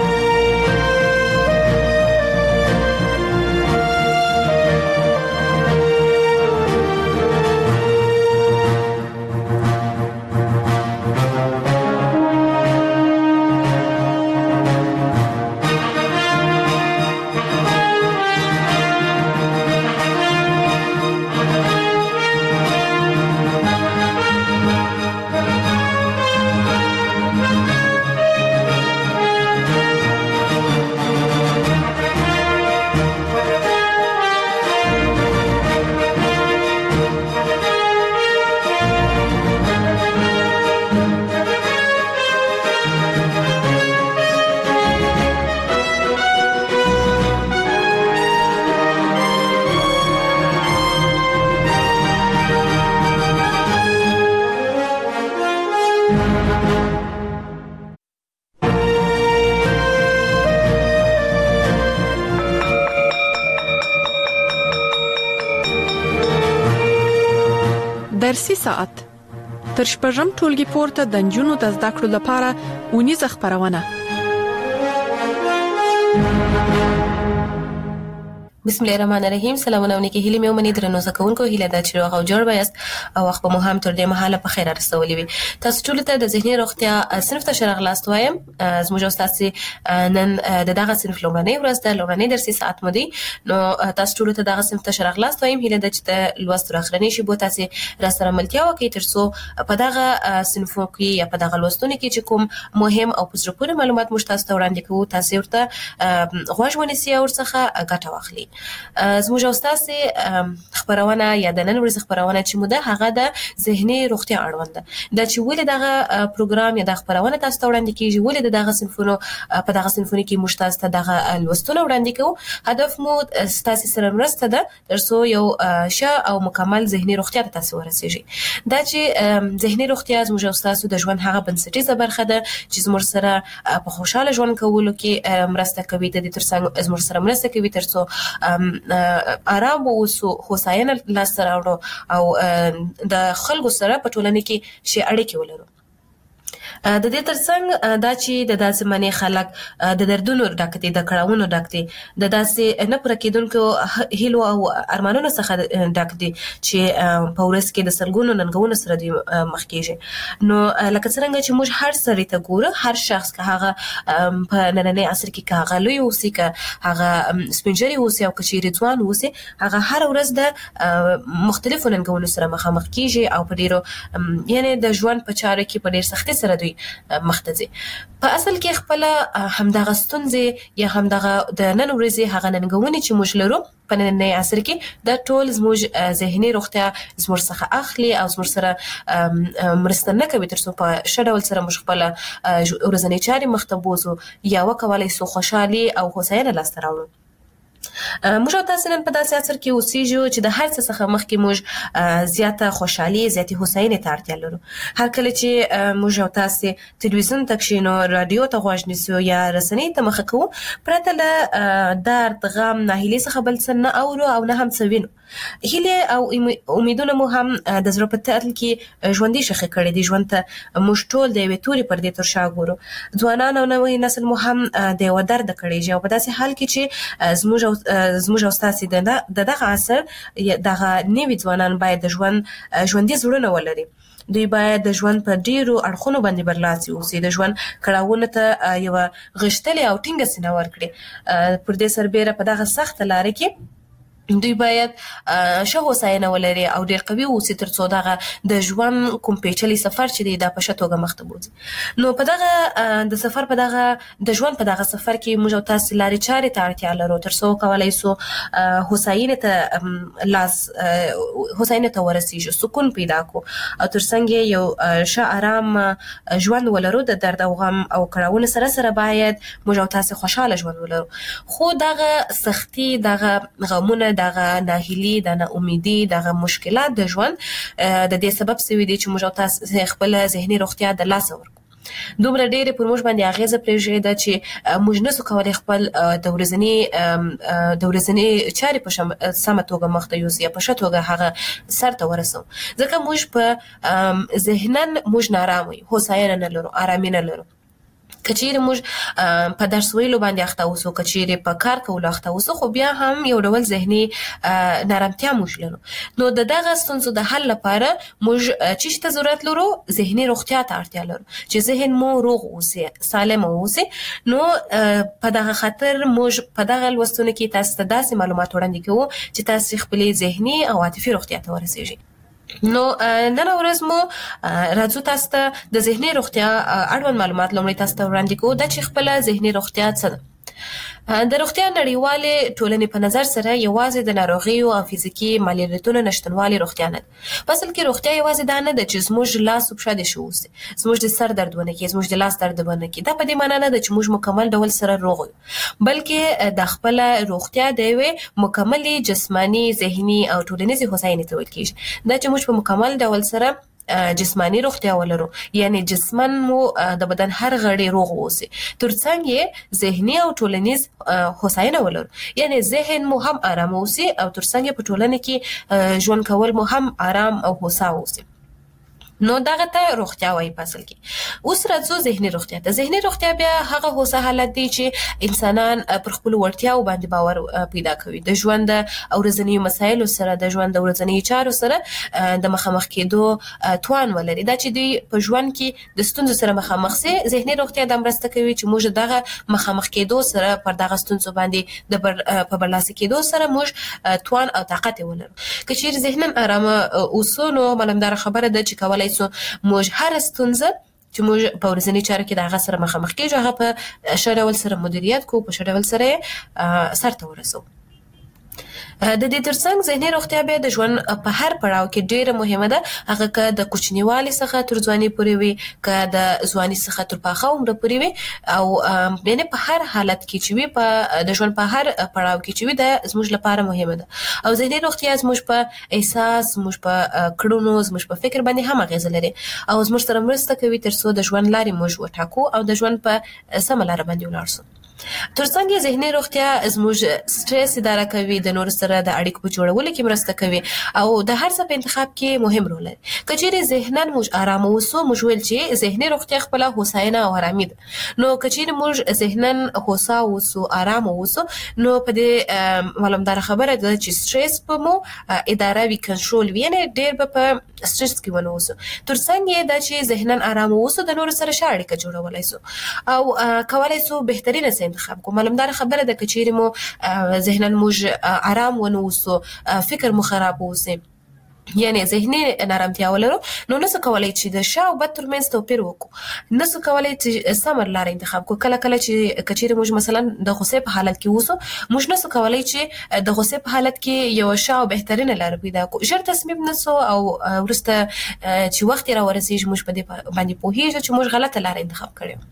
درسي ساعت تر شپږم ټولګي پورته د نجونو د زده کړو لپاره اونیزه خپرونه. بسم الله الرحمن الرحیم. سلامونه ونکي هیله مې ومني درنو زده کوونکو هیله ده چې روغ او جوړ یاست او وخت په مو هم تر دې مهاله په خیر رسولي وي. تاسو ټول ته د ذهني روغتیا صنف ته شرغلاست وایم. زموږ استاد نن د دغه صنف لومړنۍ ورځ ده، لومړنۍ درسي ساعت مو دی. نو تاسو ټول ته دغه صنف ته شرغلاست وایم. هیله ده چې د لوست راخرنی شي بو تاسو را سره ملتیا وکړئ ترڅو په دغه صنفو کې یا په دغه لوستونو کې چې کوم مهم او پوره معلومات مو تاسو ته وړاندې کوو تاسو ورته غوږ ونیسئ او ورڅخه ګټه واخلئ. زموږ استاد خبرونه یا د نن ورځ خبرونه چې موده هغه د ذهني روغتیا اړوند ده د چې ولې دغه پروګرام یا د خبرونه تاسو ته وړاندې کیږي ولې دغه صنفونو په دغه صنفونو کې موږ تاسو ته دغه لوستونه وړاندې کوو هدف مو تاسو سره مرسته ده ترڅو یو ښه او مکمل ذهني روغتیا ته تاسو ورسیږي دا چې ذهني روغتیا زموږ استاد د ژوند هغه بنسټیزه برخه ده چې زموږ سره په خوشاله ژوند کولو کې مرسته کوي د دې ترڅنګ زموږ سره مرسته کوي ترڅو آرام اوسو هوساینه لاس راوړو او د خلکو سره په ټولنه کې شي اړیکې ولرو د دې ترڅنګ دا چې د داسې منې خلک د دردونو ډک دي د کړهونو ډک دي د داسې نه پوره کېدونکو هیلو او ارمانونو څخه ډک دي چې په ورځ کې د سلګونو ننګونو سره دوی مخ کېږي نو لکه څنګه چې موږ هر سړی ته ګورو هر شخص که هغه په نننۍ عصر کې که هغه لوی اوسي که هغه سپینجري اوسي او که چیرې ځوان اوسي هغه هر ورځ د مختلفو ننګونو سره مخامخ کېږي او په ډېرو یعنې د ژوند په چارو کې په ډېر سختۍ سره مختزي په اصل کې خپل همدغه ستونزې یا همدغه د نن ورځې هغه ننګونې چې موږ لرو په نننۍ عصر کې د ټول زموږ ذهني روغتیا زموږ څخه اخلي او زموږ سره مرسته نه کوي ترڅو په ښه ډول سره موږ خپل ورځنۍ چارې مخ ته بوځو یا وکولای سو خوشحالي او هوساینه لاسته راوړو موږ تاسو نن په داسې عصر کې اوسېږو چې د هر څه څخه مخکې موږ زیاته خوشحالي زیاتې هوساینې ته اړتیا لرو هر کله چې موږ تاسو تلویزیون ته کښینو رادیو ته غوږ نیسو یا رسنۍ ته مخه کوو پرته له درد غم ناهیلۍ څخه بل څه نه اورو او نه هم څه وینو هیله او امیدونه مو هم د زړه په تل کې ژوندۍ شخه کړې دي ژوند ته موږ ټول د یوې تورې پردې تر شا ګورو ځوانان او نوې نسل مو هم د یو درد کړي او په داسې حال کې چې زموږ استاد دغه عصر دغه نوې ځوانان باید د ژوندۍ زړونه ولري دوی باید د ژوند په ډیرو اړخونو باندې برلاسي اوسي د ژوند کړهونه ته یو غښتلې او ټینګه سینه ورکړي پر دې سربېره په دغه سخت لار کې دوی باید ښه هوساینه ولري او ډېر قوي اوسي ترڅو دغه د ژوند کوم پیچلي سفر چې دی دا په ښه توګه مخ ته بوځي نو په دغه د سفر په دغه د ژوند په دغه سفر کې موږ تاسو لارې چارې ته اړتیا لرو ترڅو کولای سو هوساینه ته ورسیږو سکون پیدا کو او ترڅنګ یو ښه آرام ژوند ولرو د درد او غم او کړهونو سره سره باید موږ تاسو خوشاله ژوند ولرو خو دغه سختي دغه غمونه دغه ناهیلي د نا امیدي دغه مشکلات د ژوند د دې سبب سوي دي چې موږ تاسو خپل ذهني روغتیا د لاس ورکو دومره ډېرې پر موږ باندې اغیزه پرېږدي چې موږ نسو کولی خپل د ورځنۍ چارې په سمه توګه مخ ته یوسو یا په ښه توګه هغه سر ته ورسو ځکه موږ په ذهنن موږ نارام یو هوساینه نه لرو آرامي نه لرو کچېرې موږ په درس ویلو باندې اخته اوسو کچېرې په کار کولو اخته اوسو خو بیا هم یو ډول ذهني نارامتیا موږ لرو نو د دغه ستونزو د حل لپاره موږ چې ته ضرورت لرو ذهني روغتیا ته اړتیا لرو چې ذهن مو روغ اوسي سالم اوسي نو په دغه خاطر موږ په دغه لوستونو کې تاسو ته داسې معلومات وړاندې کوو چې تاسو خپل ذهني او عاطفي روغتیا ته ورسیږئ نو نن ورځ مو راځو تاسو ته د ذهني روغتیا اړوند معلومات لومړی تاسو ته وړاندې کوو د چې خپل ذهني روغتیا څه ده د روغتیا نړیوالې ټولنې په نظر سره یوازې د ناروغیو او فزیکي معلولیتونو نشتوالی روغتیا نه ده په اصل کې روغتیا یوازې دا نه ده چې زموږ لاس او پښه دې ښه اوسي زموږ د سر درد ونه کړي زموږ د لاس درد ونه کړي دا په دې معنی نه ده چې موږ مکمل ډول سره روغ یو بلکې د خپل روغتیا د یوې مکملې جسماني ذهني او ټولنیزې هوساینې ته ویل کېږي دا چې موږ په مکمل ډول سره جسمانی روغتیا ولرو یعنی جسمن مو د بدن هر غړي روغ اوسي ترڅنګ یې ذهني او ټولنیز هوساینه ولرو یعنی ذهن مو هم آرام اوسي او ترڅنګ په ټولنه کې ژوند کول مو هم آرام او هوسا اوسي نو دغه ته روغتیا وایي په اصل کې اوس راځو ذهني روغتیا ته ذهني روغتیا بیا هغه هوسا حالت دی چې انسانان پر خپل وړتیاو باندې باور پیدا کوي د ژوند او ورځنیو مسایلو سره د ژوند د ورځنیو چارو سره د مخامخ کېدو توان ولري دا چې دوی په ژوند کې د ستونزو سره مخامخ سي ذهني روغتیا د مرسته کوي چې موږ دغه مخامخ کېدو سره پر دغه ستونزو باندې په برلاسي کېدو سره موږ توان او طاقت ولرو که چیرې ذهنن آرامه اوسو نو معلومدار خبره ده چې کولای سو موږ هر ستونزه چې موږ په ورځني چارو کې د هغه سره مخامخ کېږو هغه په ښه ډول سره مدیریت کوو په ښه ډول سره سرته ورسوو د دې ترڅنګ ذهني روغتیا بیا د ژوند په هر پړاو کې ډیره مهمه ده. هغه که د کوچنیوالي څخه تر ځواني پورې وي، که د ځواني څخه تر پاخه عمر پورې وي، او یعنی په هر حالت کې چې وي، په د ژوند په هر پړاو کې چې وي، دا زموږ لپاره مهمه ده. او ذهني روغتیا زموږ په احساس، زموږ په کړنو، زموږ په فکر باندې هم اغیز لري او زموږ سره مرسته کوي ترڅو د ژوند لارې موږ وټاکو او د ژوند په سمه لار باندې ولاړ شو. ترڅنګ ذهني روغتیا زموږ سټرس اداره کوي، د نور سره د اړیکو په جوړولو کې مرسته کوي او د هر څه په انتخاب کې مهم رول لري. کچېرې ذهنن موږ آرام اوسو، موږ ویل چې ذهني روغتیا خپل هوساینه او آرامي ده. نو کچېرې موږ ذهنن هوسا اوسو، آرام اوسو، نو په دې معلومدار خبره ده چې سټرس په مو اداره وی، کنټرول وی، نه ډېر په سټرس کې ونه اوسو. ترڅنګ یې دا چې ذهنن آرام اوسو، د نور سره ښه اړیکه جوړولای سو او کولای سو بهترینه انتخاب کو. معلومدار خبره ده کچېرې مو ذهنن موږ آرام ونه اوسو، فکر مو خراب اوسي، یعنی ذهني نارامتیا ولرو، نو نسو کولای چې د ښه او بد ترمنځ توپیر وکړو، نسو کولای چې سمه لار انتخاب کو. کله کله چې کچېرې موږ مثلا د غصې په حالت کې اوسو، موږ نسو کولای چې د غصې په حالت کې یو ښه او بهترینه لار پیدا کو. ژر تصمیم نسو او ورسته چې وخت را ورسیږي موږ په دې باندې پوهیږو چې موږ غلطه لار انتخاب کړو.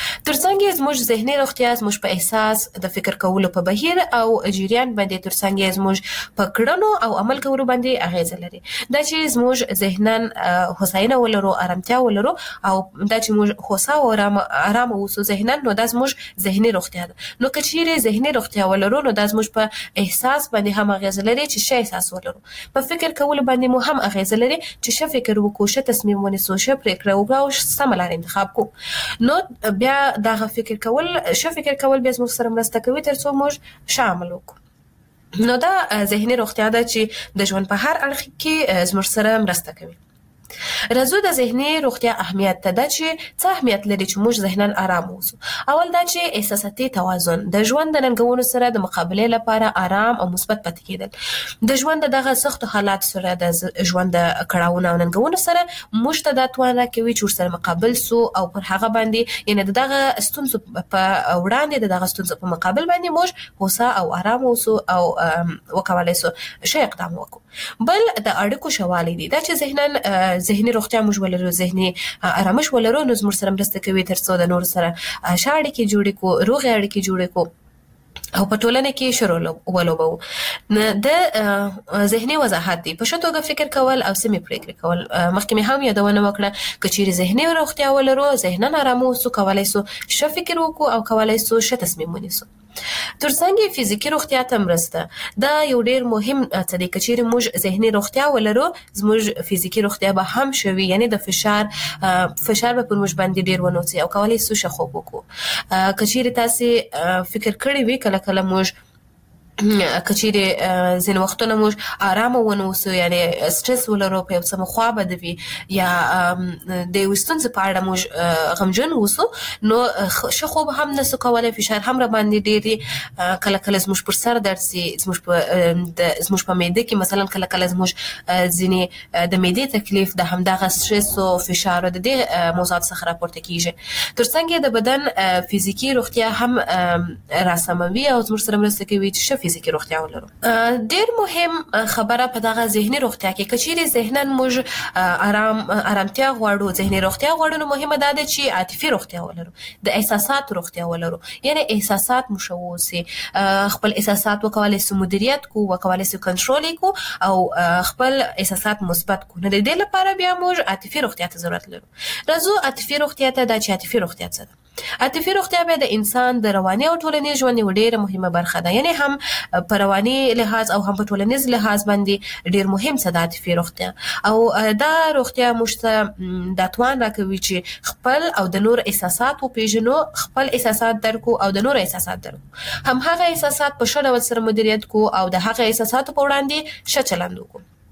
ترڅنګ زموږ ذهني روغتیا زموږ په احساس، د فکر کولو په بهیر او جریان باندې، ترڅنګ زموږ په کړنو او عمل کولو باندې اغیز لري. دا چې زموږ ذهنن هوساینه ولرو، آرامتیا ولرو، او دا چې موږ هوسا او آرام اوسو ذهنن، نو دا زموږ ذهني روغتیا ده. نو کچېرې ذهني روغتیا ولرو، نو دا زموږ په احساس باندې هم اغیز لري چې ښه احساس ولرو، په فکر کولو باندې مو هم اغیز لري چې ښه فکر وکړو، ښه تصمیم ونیسو، ښه پریکړه وکړو او سمه لار انتخاب کو. نو بیا دغه فکر کول، ښه فکر کول بیا زموږ سره مرسته کوي ترڅو موږ ښه عمل وکړو. نو دا ذهني روغتیا ده چې د ژوند په هر اړخ کې زموږ سره مرسته کوي. راځو د ذهني روغتیا اهمیت ته، دا چې څه اهمیت لري چې موږ ذهنن آرام اوسو. اول دا چې احساساتي توازن، د ژوند د ننګونو سره د مقابله لپاره آرام او مثبت پاتې کېدل. د ژوند دغه سخت حالات سره، د ژوند د کړهونو او ننګونو سره موږ ته دا توان راکوي چې ورسره مقابل سو او پر هغه باندې، یعنی دغه ستونزو په وړاندې، دغه ستونزو په مقابل باندې موږ هوسا او آرام اوسو او وکولای سو ښه اقدام وکړو. بل د اړیکو شوالی دي، دا چې ذهني روغتیا موږ ولرو، ذهني آرامش ولرو، نو زموږ سره مرسته کوي ترڅو د نور سره ښه اړیکې جوړې کو، روغې اړیکې جوړې کو او په ټولنه کې شروع ولوبو. د ذهني وضاحت دی، په ښه توګه فکر کول او سمې پریکړې کول. مخکې مې هم یادونه وکړه، کچېرې ذهني روغتیا ولرو، ذهنن آرام اوسو، کولای سو ښه فکر وکړو او کولای سو ښه تصمیم ونیسو. ترڅنګ فزیکی روغتیا ته مرسته، دا یو ډیر مهم څه دی. کچېرې موږ ذهني روغتیا ولرو، زموږ فزیکی روغتیا به هم شوي، یعنی د فشار به پر موږ باندې ډیر ونوځي او کولای سو ښه خوب وکړو. کچېرې تاسې فکر کړی وي کله کله موږ کچېرې ځینې وختونه موږ آرام ونه اوسو، یعنی سټرس ولرو، په یو څه مو خوا بده وي یا د یوې ستونزې په اړه موږ غمجن اوسو، نو ښه خوب هم نسو کولی، فشار هم راباندې ډېر وي. کله کله زموږ پر سر درد سي، زموږ په معده کې مثلا کله کله زموږ ځینې د معدې تکلیف د همدغه سټرس او فشار د دې موضوعات څخه راپورته کېږي. ترڅنګ د بدن فزیکي روغتیا هم راسموي او زموږ سره مرسته کوي چې فزیکی روغتیا ولرو. ډیر مهم خبره په دغه ذهني روغتیا کې، کچېرې ذهنن موږ آرامتیا غواړو، ذهني روغتیا غواړو، نو مهمه ده چې عاطفي روغتیا ولرو، د احساسات روغتیا ولرو، یعنی احساسات مو ښه واوسي، خپل احساسات وکولای سو مدیریت کو، وکولای سو کنټرول کو او خپل احساسات مثبت کو. نو د دې لپاره بیا موږ عاطفي روغتیا ته ضرورت لرو. راځو عاطفي روغتیا ته. دا چې عاطفي روغتیا څه ده؟ عاطفي روغتیا به د انسان د رواني او ټولنیز ژوند یو ډیره مهمه برخه ده، یعنی هم په رواني لحاظ او هم په ټولنیز لحاظ باندې ډیر مهم څه ده عاطفي روغتیا. او دا روغتیا موږ ته دا توان راکوي چې خپل او د نور احساسات وپېژنو، خپل احساسات درکو او د نور احساسات درکو، هم هغه احساسات په ښه ډول سره مدیریت کو او د هغه احساساتو په وړاندې ښه چلند وکړو.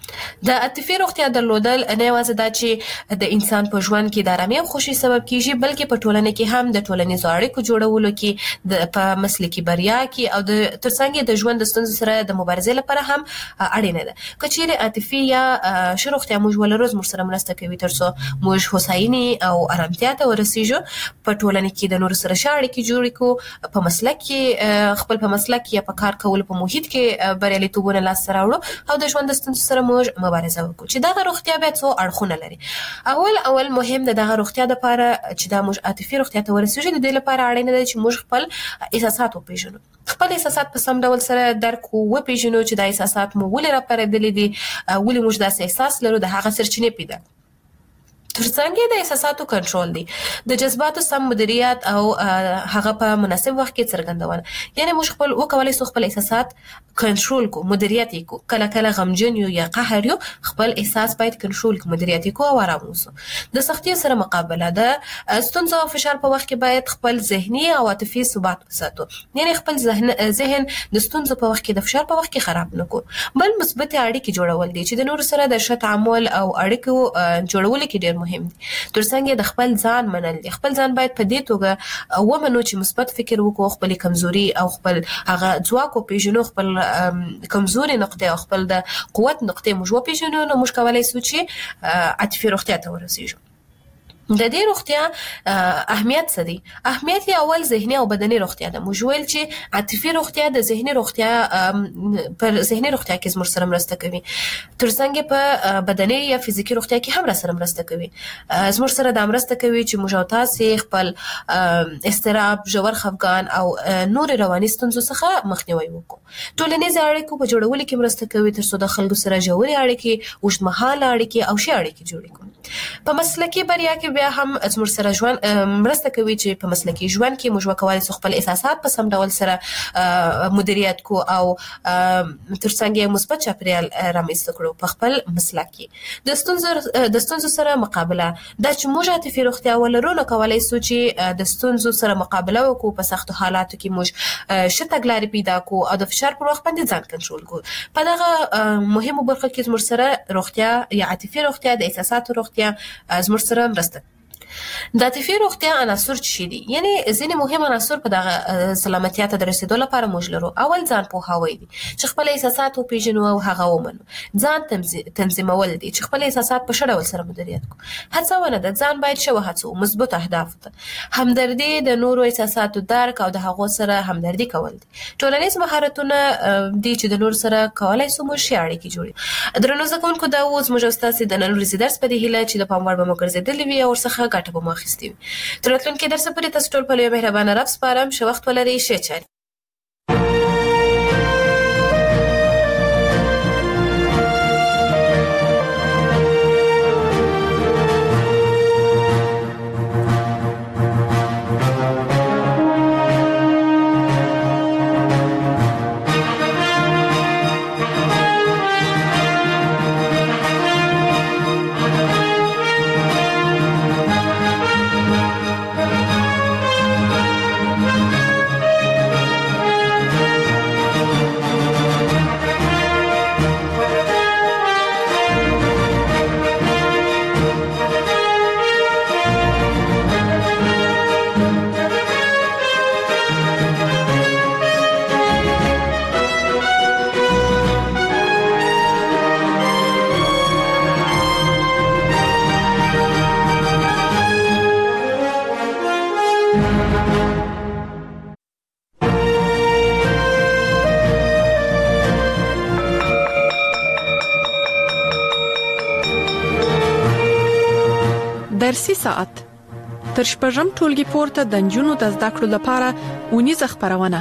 د عاطفي روغتیا درلودل نه یوازې دا چې د انسان په ژوند کې د آرامۍ او خوشي سبب کیږي، بلکې په ټولنه کې هم د ټولنیزو اړیکو جوړولو کې، په مسلکي بریا کې او د ترڅنګ د ژوند د ستونزو سره د مبارزې لپاره هم اړینه ده. که چیرې عاطفي یا ښه روغتیا موږ ولرو، موږ سره مرسته کوي ترڅو موږ هوساینې او آرامتیا ته ورسیږو، په ټولنه کې د نورو سره ښه اړیکې جوړې کړو، په مسلک کې خپل په مسلک یا په کار کولو په محیط کې بریالیتوبونه لاسته راوړو او د ژوند د ستونزو سره موږ مبارزه وکړو. چې دغه روغتیا بیا څو اړخونه لري. اول مهم د دغه روغتیا لپاره چې دا موږ عاطفي روغتیا ته ورسیږو، د دې لپاره اړینه ده چې موږ خپل احساسات وپېژنو، خپل احساسات په سم ډول سره درک وپېژنو چې دا احساسات مو ولې راپارېدلي دي، ولې موږ داسې احساس لرو، د هغه سرچینې پیدا. ترڅنګ د احساساتو کنټرول دی، د جذباتو سم مدیریت او هغه په مناسب وخت کې څرګندونه. یعنی موږ خپل وکولای شو خپل احساسات کنټرول کو، مدیریت کو. کله کله غمجن یو یا قهر یو، خپل احساس باید کنټرول کو، مدیریت کو او آرام اوسو. د سختي سره مقابله، د ستونزو او فشار په وخت کې باید خپل ذهني او عاطفي ثبات وساتو. یعنی خپل ذهن د ستونزو په وخت کې، د فشار په وخت کې خراب نکو. بل مثبت اړیکې جوړول دي چې د نورو سره د ښه تعامل او اړیکو جوړول کې ډیر مهم دي. ترڅنګ د خپل ځان منل دي. خپل ځان باید په دې توګه ومنو چې مثبت فکر وکړو، خپل کمزوري او خپل هغه ځواک وپېژنو، خپل کمزوري نقطې او خپل د قوت نقطې موږ وپېژنو، نو موږ کولای شو چې عاطفي روغتیا ته ورسیږو. د دې روغتیا اهمیت څه دی؟ اهمیت یې اول ذهني او بدني روغتیا ده. موږ ویل چې عاطفي روغتیا د ذهني روغتیا پر ذهني روغتیا کې زموږ سره مرسته کوي، ترڅنګ په بدني یا فزیکي روغتیا کې هم را سره مرسته کوي. زموږ سره دا مرسته کوي چې موږ او تاسو خپل استراب، ژور خفګان او نور رواني ستونزو څخه مخنیوي وکړو. ټولنیز اړیکو په جوړولو کې مرسته کوي ترڅو د خلکو سره ژورې اړیکې، اوږدمهاله اړیکې او ښې اړیکې جوړې کړو. په مسلکي بریا کې بیا هم زموږ سره ژوند مرسته کوي چې په مسلکي ژوند کې موږ وکولای شو خپل احساسات په سم ډول سره مدیریت کو او ترڅنګ یې مثبت چاپیریال رامنځته کړو په خپل مسلک کې. د ستونزو سره مقابله، دا چې موږ عاطفي روغتیا ولرو، نو کولای شو چې د ستونزو سره مقابله وکړو، په سختو حالاتو کې موږ ښه تګلارې پیدا کړو او د فشار پر وخت باندې ځان کنټرول کړو. په دغه مهمه برخه کې زموږ سره روغتیا یا عاطفي روغتیا د احساساتو روغتیا زموږ سره مرسته. د عاطفي روغتیا عناصر څه دي؟ یعنی ځینې مهم عناصر په دغه سلامتیا ته د رسیدو لپاره موږ لرو. اول ځان پوهاوی دي چې خپل احساسات وپېژنو او هغه ومنو. ځان تنظیمول دي چې خپل احساسات په ښه ډول سره مدیریت کړو. هڅونه ده، ځان باید ښه وهڅو، مثبت اهداف ته. همدردي، د نورو احساساتو درک او د هغو سره همدردي کول دي. ټولنیز مهارتونه دي چې د نورو سره کولای شو موږ ښې اړیکې جوړو. درنو زده کوونکو، دا اوس موږ ستاسو د نن ورځې درس په دې هیله چې د پام وړ به مو ګرځېدلی وي او ورڅخه ګټه به مو اخیستې وي. تر راتلونکي درس پورې تاسو ټول په لوی مهربانه رب سپارم. ښه وخت ولرئ، ښې چارې. درسي ساعت تر شپږم ټولګي پورته د نجونو د زده کړو لپاره اونیزه خبرونه.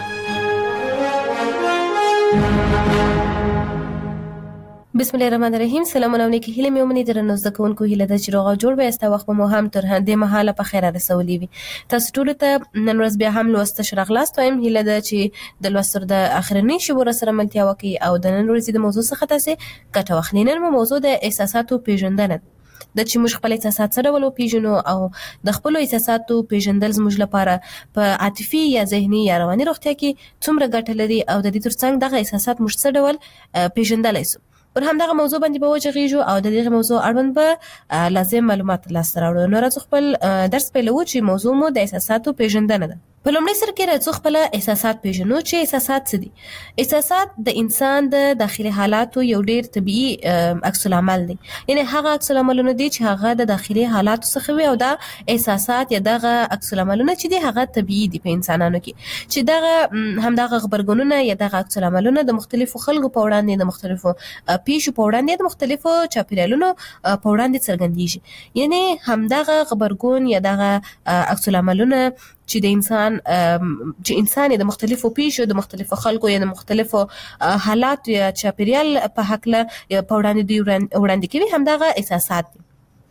بسم الله الرحمن الرحیم. سلام علیکم. هیله مې ومني درنو زده کوونکو، هیله ده چې روغ او جوړ به یاست. وخت مو هم تر دې مهاله په خیر رسولي وي. تاسو ټول ته نن ورځ بیا هم لوست شرغلاست وایم. هیله ده چې د لوستر د اخرنی شیبو سره ملتیا وکړي او د نن ورځې د موضوع څخه تاسو ګټه واخلئ. نن موضوع د احساساتو پیژندنه د چې موږ خپل احساسات سره ولو پیژنو او د خپل احساساتو پیژندل زموږ لپاره په عاطفي یا ذهني یا رواني روغتیا کې څومره ګټه لري او د دې ترڅنګ دغه احساسات موږ څه ډول پیژندلای شو. پر همدغه موضوع باندې به وغږیږو او د دغه موضوع اړوند به لازم معلومات لاسته راوړو. نو راځو خپل درس پیلوو چې موضوع مو د احساساتو پیژندنه ده. په لومړي سر کې راځو خپل احساسات پیژنو چې احساسات څه دي. احساسات د انسان د داخلي حالاتو یو ډیر طبيعي عکس العمل دی، یعنی هغه عکس العملونه دي چې هغه د داخلي حالاتو څخه وي او دا احساسات یا دغه عکس العملونه چې دي هغه طبيعي دي په انسانانو کې، چې دغه همدغه غبرګونونه یا دغه عکس العملونه د مختلفو خلکو په وړاندې، د مختلفو پیښو په وړاندې، د مختلفو چاپیریالونو په وړاندې څرګندېږي. یعنی همدغه غبرګون یا دغه عکس العملونه چې د انسان د مختلفو پیښو، د مختلفو خلکو یا د مختلفو حالات یا چاپیریال په حق له په وړاندې دی وړاندې کوي، همدغه احساسات دي.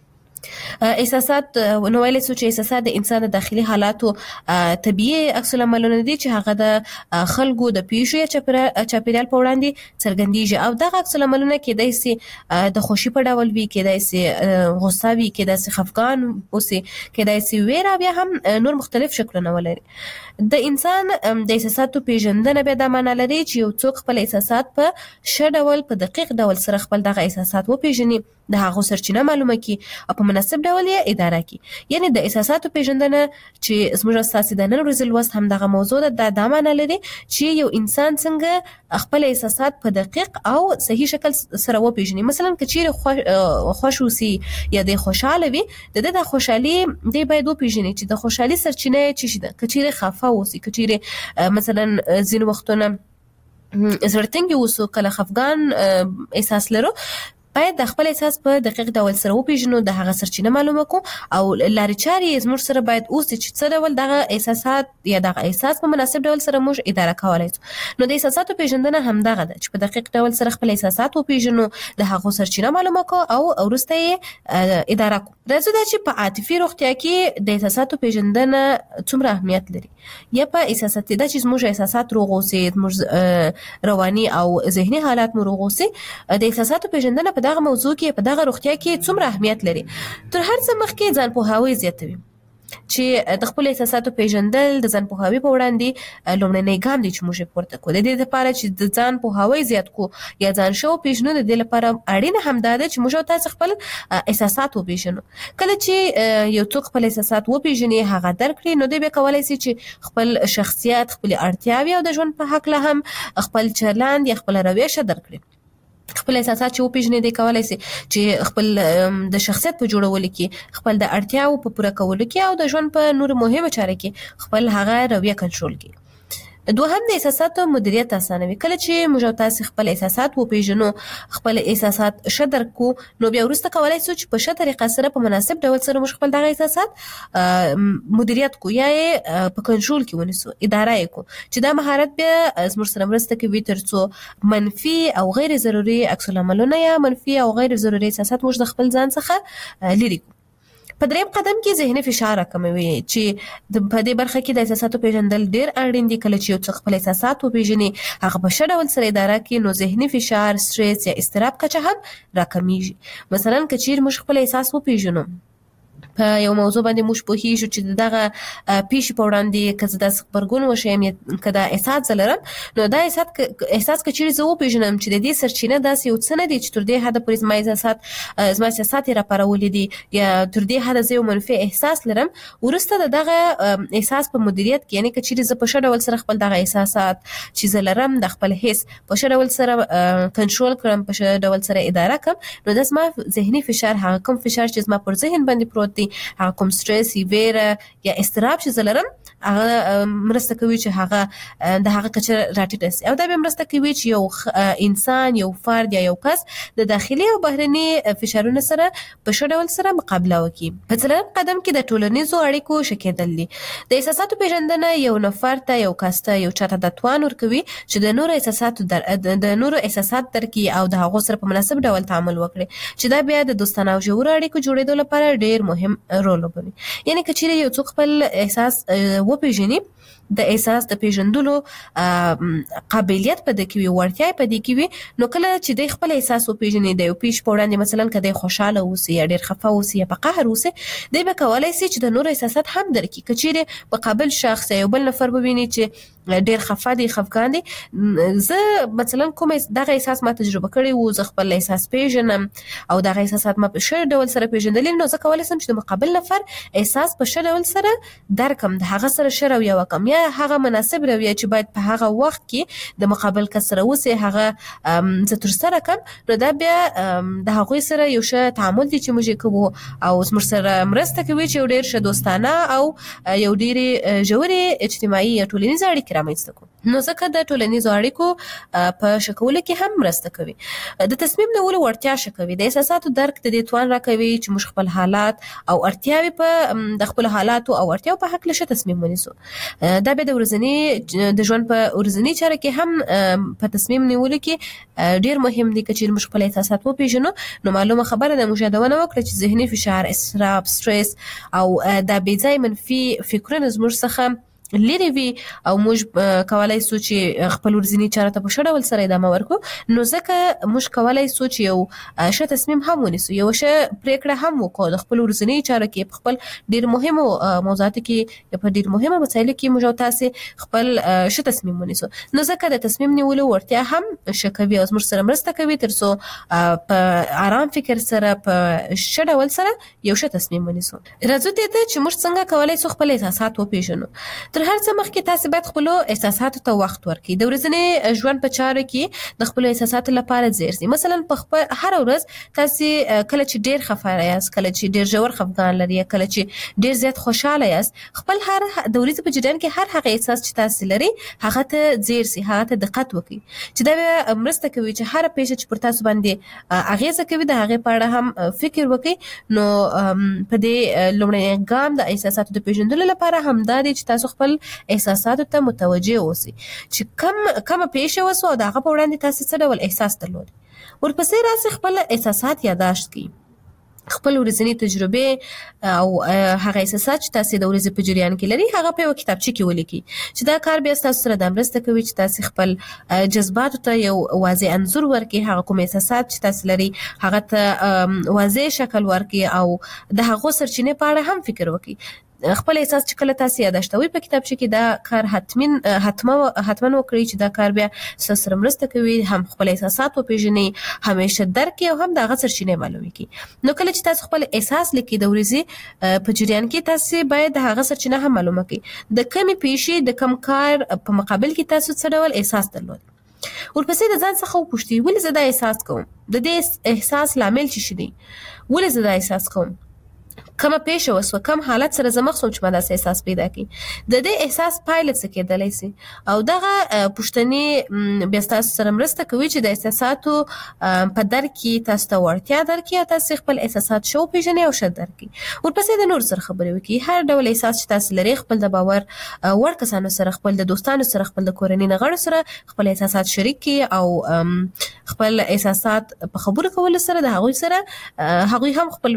احساسات نو ویلې سو چې احساسات د انسان د داخلي حالاتو طبيعي عکس العملونه دي چې هغه د خلکو د پیښو یا چاپیریال په وړاندې څرګندېږي او دغه عکس العملونه کېدای سي د خوشي په ډول وي، کېدای سي غوسه وي، کېدای سي خفګان اوسي، کېدای سي ویره، بیا هم نور مختلف شکلونه ولري. د انسان د احساساتو پیژندنه به دا معنی لري چې یو څوک خپل احساسات په ښه ډول په دقیق ډول سره خپل دغه احساسات وپیژني، د هغو سرچینه معلومه کړي او په مناسب ډول یې اداره کړي. یعنی د احساساتو پیژندنه چې زموږ اساسي د نن ورځې لوست هم دغه موضوع ده، دا معنی لري چې یو انسان څنګه خپل احساسات په دقیق او صحیح شکل سره وپیژني. مثلا که چیرې خوش اوسي یا د خوشاله وي، د خوشحالي دی باید وپیژني چې د خوشحالي سرچینه څه شي ده. که چیرې خفه اوسي، که چیرې مثلا ځینې وختونه زړه تنګي اوسو، کله خفګان احساس لرو، باید د خپل احساس په دقیق ډول سره وپیژنو، د هغه سرچینه معلومه کو او لارې چارې زموږ سره باید اوسي چې څه ډول دغه احساسات یا دغه احساس په مناسب ډول سره موږ اداره کولای شو. نو د احساساتو پیژندنه همدغه ده چې په دقیق ډول سره خپل احساسات وپیژنو، د هغه سرچینه معلومه کو او وروسته یې اداره کو. راځو دا چې په عاطفي روغتیا کې د احساساتو پیژندنه څومره اهمیت لري. یا په احساساتي دا چې زموږ احساسات روغ اوسي، زموږ رواني او ذهني حالات مو روغ اوسي، د احساساتو پیژندنه په دغه موضوع کې، په دغه روغتیا کې څومره اهمیت لري. تر هر څه مخکې ځان پوهاوی زیاتوي، چې د خپل احساساتو پیژندل د ځان پوهاوی په وړاندې لومړنی ګام دی چې موږ پورته کوو. د دې لپاره چې د ځان پوهاوی زیات کو یا ځان شو پیژنو، د دې لپاره اړینه همدا ده چې موږ تاسو خپل احساسات وپیژنو. کله چې یو څوک خپل احساسات وپیژني، هغه درک کړي، نو دوی به کولای شي چې خپل شخصیت، خپل اړتیاوې او د ژوند په حق له هم خپل چلند یا خپل رویه درک کړي. خپل احساسات چې وپیژني، دی کولای شي چې خپل د شخصیت په جوړولو کې، خپل د اړتیاو په پوره کولو کې او د ژوند په نور مهمه چارو کې خپل هغه رویه کنټرول کړي. دوهم د احساساتو مدیریت اسانوي. کله چې موږ تاسو خپل احساسات وپیژنو، خپل احساسات ښه درک کو، نو بیا وروسته کولای شو چې په ښه طریقه سره په مناسب ډول سره موږ خپل دغه احساسات مدیریت کو یا په کنټرول کې ونیسو، اداره یې کو، چې دا مهارت بیا زموږ سره مرسته کوي ترڅو منفي او غیر ضروري عکس العملونه یا منفي او غیر ضروري احساسات موږ د خپل ځان څخه لري کو. په دریم قدم کې ذهني فشار راکموي، چې په دې برخه کې د احساساتو پیژندل ډیر اړین دي. کله چې یو څوک خپل احساسات وپیژني، هغه په ښه ډول سره اداره کړي، نو ذهني فشار، سټرس یا اضطراب کچه هم راکمیږي. مثلا که چیرې موږ خپل احساس وپیژنو، په یو موضوع باندې موږ پوهیږو چې دغه پیښې په وړاندې که زه داسې غبرګون وښیم یا که دا احساس زه لرم، نو دا احساس که چیرې زه وپیژنم چې د دې سرچینه داسې یو څه نه دي چې تر دې حده پورې زما احساسات یې راپارولي دي، یا تر دې حده زه یو منفي احساس لرم، وروسته د دغه احساس په مدیریت کې، یعنی که چیرې زه په ښه ډول سره خپل دغه احساسات چې زه لرم، د خپل حس په ښه ډول سره کنټرول کړم، په ښه ډول سره اداره کړم، نو دا زما ذهني فشار، هغه کوم فشار چې زما پر ذهن باندې پروت دی، هغه کوم سټرس، ویره یا اضطراب چې زه لرم، هغه مرسته کوي چې هغه د هغه کچه راټیټه شي، او دا به مرسته کوي چې یو انسان، یو فرد یا یو کس د داخلي او بهرني فشارونو سره په ښه ډول سره مقابله وکړي. په څلورم قدم کې د ټولنیزو اړیکو ښه کېدل دي. د احساساتو پیژندنه یو نفر ته، یو کس ته، یو چاته د توان ورکوي چې د نورو احساسات درک کړي او د هغو سره په مناسب ډول تعامل وکړي، چې دا بیا د دوستانه او ژورو اړیکو جوړېدو لپاره ډېر مهم رول لوبوي. یعنی که چیرې یو څوک خپل احساس وپیژني، د احساس د پیژندلو قابلیت پدې کې وي، وړتیا پدې کې وي، نو کله چې د خپل احساس او پیژنې د یو پیش په وړاندې مثلا کله خوشاله اوسي یا ډیر خفه اوسي یا په قهر اوسي، دی به کولای شي چې د نور احساسات هم درک کړي. کچېره په قابل شخص یو بل نفر وویني چې ډیر خفه دي، خفګان دي، زه مثلا کوم دغه احساس ما تجربه کړی وو، زه خپل احساس پیژنم او دغه احساسات ما په ښه ډول سره پیژندل، نو زه کولای شم چې د مقابل نفر احساس په ښه ډول سره درکم، د هغه سره ښه رویه وکړم یا هغه مناسب رویه چې باید په هغه وخت کې د مقابل کس سره اوسي هغه زه ترسره کړم. نو دا بیا د هغوی سره یو ښه تعامل دی چې موږ کوو او زموږ سره مرسته کوي چې یو ډېر ښه دوستانه او یو ډېرې ژورې اجتماعي یا ټولنیزې اړیکې رامنځته کړو. نو ځکه د ټولنیزو اړیکو په ښه کولو کې هم مرسته کوي. د تصمیم نیولو وړتیا ښه کوي. د احساساتو درک د دې توان راکوي چې موږ خپل حالات او اړتیاوې په د خپلو حالاتو او اړتیاو په هکله ښه تصمیم ونیسو. دا بیا د ورځني د ژوند په ورځني چاره کې هم په تصمیم نیولو کې ډېر مهم دي. که چېرې موږ خپل احساسات وپېژنو نو معلومه خبره ده موږ یادونه وکړه چې ذهني فشار، اضطراب، سټرس او دا بې ځایه منفي فکرونه زموږ څخه لري وي او موږ کولای شو چې خپل ورځني چاره ته په ښه ډول سره ادامه ورکړو. نو ځکه موږ کولای شو چې یو ښه تصمیم هم ونیسو، یو ښه پریکړه هم وکړو د خپل ورځني چاره کې، په خپل ډېر مهمو موضوعاتو کې، په ډېر مهمو مسایلو کې موږ او تاسې خپل ښه تصمیم ونیسو. نو ځکه د تصمیم نیولو وړتیا هم ښه کوي او زموږ سره مرسته کوي تر څو په آرام فکر سره په ښه ډول سره یو ښه تصمیم ونیسو. راځو دې ته چې موږ څنګه کولای شو خپل احساسات وپېژنو. تر هر څه مخکې تاسو باید خپل احساساتو ته وخت ورکړئ. د ورځني ژوند په چارو کې د خپل احساساتو لپاره ځیر شئ. مثلا په خپل هر ورځ تاسو کله چې ډیر خفه یاست، کله چې ډیر ژور خفګان لري، کله چې ډیر زیات خوشاله یاست، خپل هر د ورځې په جریان کې هر هغه احساس چې تاسو لري هغه ته ځیر شئ، هغه ته دقت وکړئ چې دا مرسته کوي چې هر پیښه چې پر تاسو باندې اغیزه کوي د هغه په اړه هم فکر وکړئ. نو په دې لومړني ګام د احساساتو د پیژندلو لپاره هم دا دی چې تاسو خپل احساساتو ته متوجه اوسئ چې کومه پیښه وسوه او د هغه په وړاندې تاسو څه ډول احساس درلود. ورپسې راسئ خپل احساسات یادداشت کړئ، خپل ورځنی تجربه او هغه احساسات چې تاسو د ورځې په جریان کې لري هغه په یو کتابچه کې ولیکئ چې دا کار بیا تاسو سره د مرسته کوي چې تاسو خپل جذباتو ته یو واضح انځور ورکړئ، هغه کوم احساسات چې تاسو لري هغه ته واضح شکل ورکړئ او د هغو سرچینې په اړه هم فکر وکړئ. خپل احساس چې کله تاسو یادداشتوي په کتابچه کې دا کار حتما وکړئ چې دا کار بیا تاسو سره مرسته کوي، هم خپل احساسات وپېژنئ، همیشه درک کړئ او هم د هغه سرچینې معلومې کړئ. نو کله چې تاسو خپل احساس لیکئ د ورځې په جریان کې تاسو باید د هغه سرچینه هم معلومه کړئ، د کومې پیښې د کوم کار په مقابل کې تاسو څه ډول احساس درلود. ورپسې د ځان څخه وپوښتئ ولې زه دا احساس کوم، د دې احساس لامل څه دی، ولې زه دا احساس کوم، کومه پیښه وسوه، کوم حالت سره زه مخ شوم چې ما داسې احساس پیدا کړي، د دې احساس پایله څه کېدلی شي. او دغه پوښتنې بیا تاسو سره مرسته کوي چې د احساساتو په درک کې تاسو ته وړتیا درکړي او تاسو خپل احساسات ښه وپېژنئ او ښه درک کړئ. ورپسې د نورو سره خبرې وکړئ، هر ډول احساس چې تاسو لرئ خپل د باور وړ کسانو سره، خپل د دوستانو سره، خپل د کورنۍ غړو سره خپل احساسات شریک کړئ او خپل احساسات په خبرو کولو سره د هغوی سره هغوی هم خپل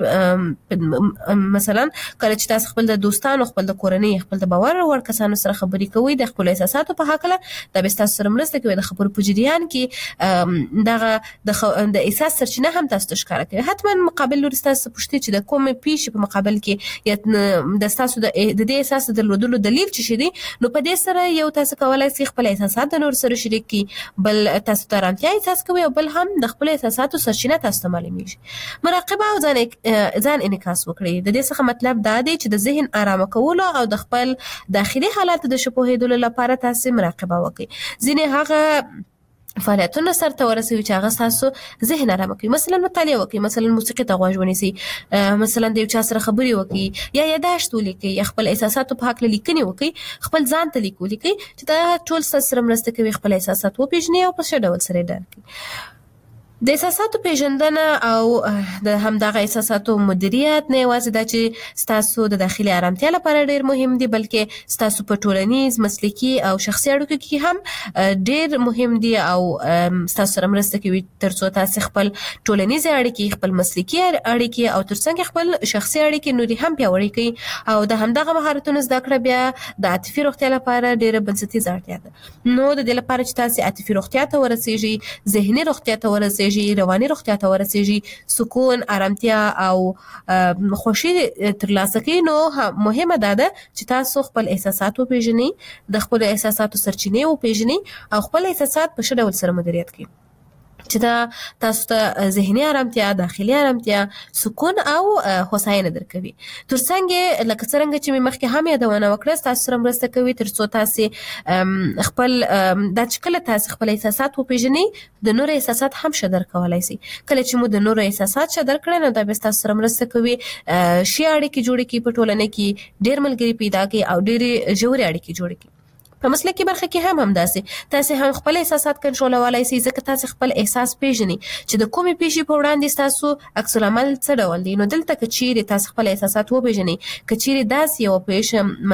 مثلا کله چې تاسو خپل د دوستانو، خپل د کورنۍ، خپل د باور وړ کسانو سره خبرې کوئ د خپل احساساتو په هکله، دا به تاسو سره مرسته کوي د خبرو په جریان کې دغه د احساس سرچینه هم تاسو ته ښکاره کوي. حتما مقابل لوري تاسو پوښتئ چې د کومې پیښې په مقابل کې یا د تاسو د دې احساس درلودلو دلیل څه دی. نو په دې سره یو تاسو کولای شئ خپل احساسات د نور سره شریک کړئ، بل تاسو ته آرامتیا احساس کوي او بل هم د خپل احساساتو سرچینه تاسو ته معلومیږي. مراقبه او ځان انعکاس وکړئ. د دې څخه مطلب دا دی چې د ذهن آرامه کولو او د خپل داخلي حالاتو د ښه پوهېدلو لپاره تاسو مراقبه وکړئ. ځینې هغه فعالیتونه سرته ورسوي چې هغه تاسو ذهن آرامه کوي. مثلا مطالعه وکړئ، مثلا موسیقي ته غوږ ونیسئ، مثلا د یو چا سره خبرې وکړئ یا یادداشت ولیکئ یا خپل احساساتو په هکله لیکنې وکړئ، خپل ځان ته لیک ولیکئ چې دا ټول تاسو سره مرسته کوي خپل احساسات وپېژنئ او په ښه ډول سره یې درک کړئ. د احساساتو پیژندنه او د همدغه احساساتو مدیریت نه یوازې دا چې ستاسو د داخلي آرامتیا لپاره ډیر مهم دي، بلکې ستاسو په ټولنیز، مسلکي او شخصي اړیکو کې هم ډیر مهم دي او ستاسو سره مرسته کوي ترڅو تاسو خپل ټولنیز اړیکې، خپل مسلکي اړیکې او ترڅنګ خپل شخصي اړیکې نوري هم پیاوړې کړئ. او د همدغه مهارتونو زده کړه بیا د عاطفي روغتیا لپاره ډیره بنسټیزه اړتیا ده. نو د دې لپاره چې تاسو عاطفي روغتیا ته ورسیږئ، ذهني روغتیا ته ورسیږئ، رواني روغتیا ته ورسیږي، سکون، آرامتیا او خوشي ترلاسه کړئ، نو مهمه ده چې تاسو خپل احساسات وپېژنئ، د خپل احساساتو سرچینې وپېژنئ او خپل احساسات په ښه ډول سره مدیریت کړئ چې دا تاسو ته ذهني آرامتیا، داخلي آرامتیا، سکون او هوساینه درکوي. ترڅنګ لکه څنګه چې مخکې هم یادونه وکړه، تاسو سره مرسته کوي ترڅو تاسو خپل د چکله تاسو خپل احساسات وپېژنئ، د نور احساسات هم ښه درک کولای شي. کله چې مو د نور احساسات ښه درک کړئ، نو دا به تاسو سره مرسته کوي شي اړیکې جوړې کړئ، په ټولنه کې ډېر ملګري پیدا کړئ او ډېرې ژورې اړیکې جوړې کړئ. په مسلکي برخه کې هم همداسې تاسو هم خپل احساسات کنټرولولای شئ، ځکه تاسو خپل احساس پیژنئ چې د کومې پیښې په وړاندې تاسو عکس العمل څه ډول دی. نو دلته که چیرې تاسو خپل احساسات وپیژنئ، که چیرې داسې یو پیښه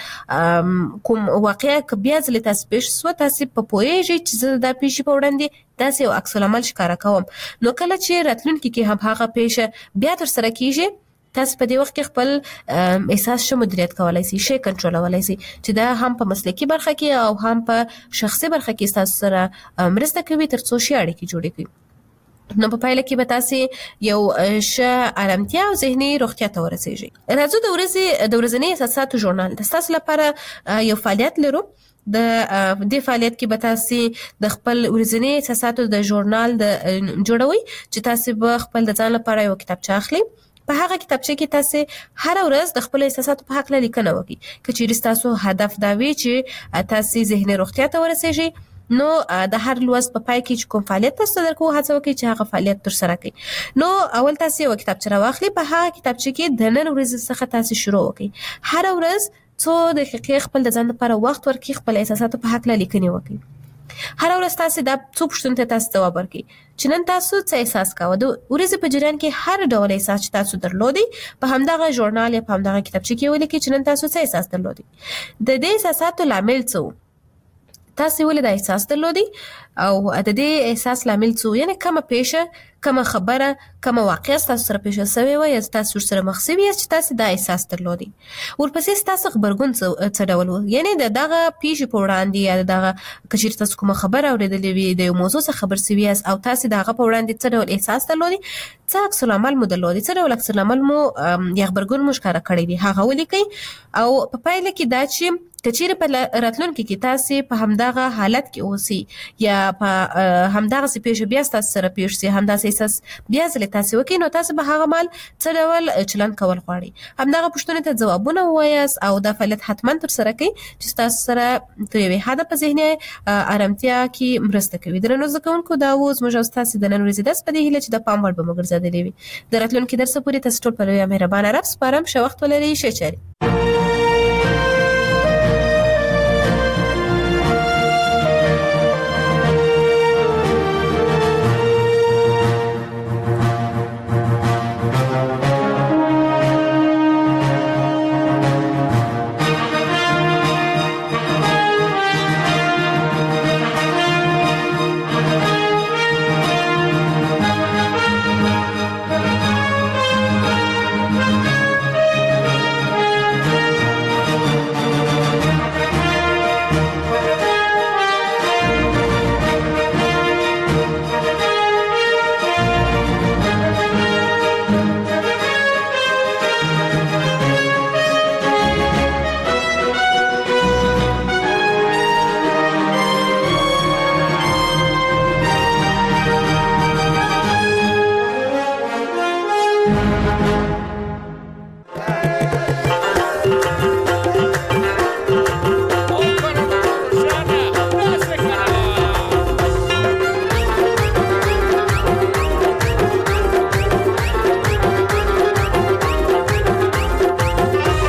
مثلا کوم واقعه که بیا ځلې تاسو پیښ شوه، تاسو په پوهیږئ چې زه دا پیښې په وړاندې داسې یو عکس العمل ښکاره کوم. نو کله چې راتلونکي کې هم هغه پیښه بیا ترسره کیږي، تاسو په دې وخت کې خپل احساس ښه مدیریت کولای شئ، ښه کنټرولولای شئ، چې دا هم په مسلکي برخه کې او هم په شخصي برخه کې تاسو سره مرسته کوي ترڅو ښه اړیکې جوړې کړئ. نو په پایله کې به تاسو یو ښه آرامتیا او ذهني روغتیا ته ورسیږئ. راځو د ورځني احساساتو ژورنال د تاسو لپاره یو فعالیت لرو. د دې فعالیت کې به تاسو د خپل ورځني احساساتو د ژورنال جوړوي چې تاسو به خپل د ځان لپاره یو کتابچه اخلي. په هغه کتابچه کې تاسو هر ورځ د خپل احساساتو په حق لیکنه وکړئ. که چیرې تاسو هدف دا وي چې تاسو ذهني روغتیا ته ورسیږئ، نو د هر لوست په پای کې چې کوم فعالیت تاسو درکو، هڅه وکړئ چې هغه فعالیت ترسره کړئ. نو اول تاسو یو کتابچه راواخلئ، په هغه کتابچه کې د نن ورځې څخه تاسو شروع وکړئ. هر ورځ څو دقیقې خپل د ځان لپاره وخت ورکړئ، خپل احساساتو په حق لیکنه وکړئ. هر ورځ تاسو دا څو پوښتنې ته تاسو جواب ورکړئ چې نن تاسو څه احساس کاوه. د ورځې په جریان کې هر ډول احساس چې تاسو درلودي په همدغه ژورنال یا په همدغه کتابچه کې ولیکئ چې نن تاسو څه احساس درلودي. د دې احساساتو لامل څه، تاسو ولې دا احساس درلودي او د دې احساس لامل څه، یعنی کومه پیښه، کومه خبره، کومه واقعه تاسو سره پیښه شوې وه یا تاسو سره مخ شوي یاست چې تاسو دا احساس درلودي. ورپسې تاسو خبرګون څه ډول و، یعنی دغه پیښې په وړاندې یا دغه که چیرې تاسو کومه خبره اورېدلې وي، د یو موضوع څخه خبر شوي یاست او تاسو د هغه په وړاندې څه ډول احساس درلودي، څه عکس العمل مو درلودي، څه ډول عکس العمل مو یا خبرګون مو ښکاره کړی دی، هغه ولیکئ. او په پایله کې دا چې که چیرې په راتلونکي کې تاسو په همدغه حالت کې اوسئ یا په همدغه پیښه بیا تاسو سره پیښ شي، همداسې احساس بیا ځلې تاسو وکړئ، نو تاسو به هغه مهال څه ډول چلند کول غواړئ. همدغه پوښتنې ته ځوابونه ووایاست او دا فعالیت حتما ترسره کړئ چې تاسو سره تر یوې حده په ذهني آرامتیا کې مرسته کوي. درنو زده کوونکو، دا و زموږ او ستاسو د نن ورځې درس، په دې هیله چې د پام وړ به مو ګرځېدلی وي. د راتلونکي درس پورې تاسو ټول په لویه مهربانه رب سپارم. ښه وخت ولرئ، ښه چارې.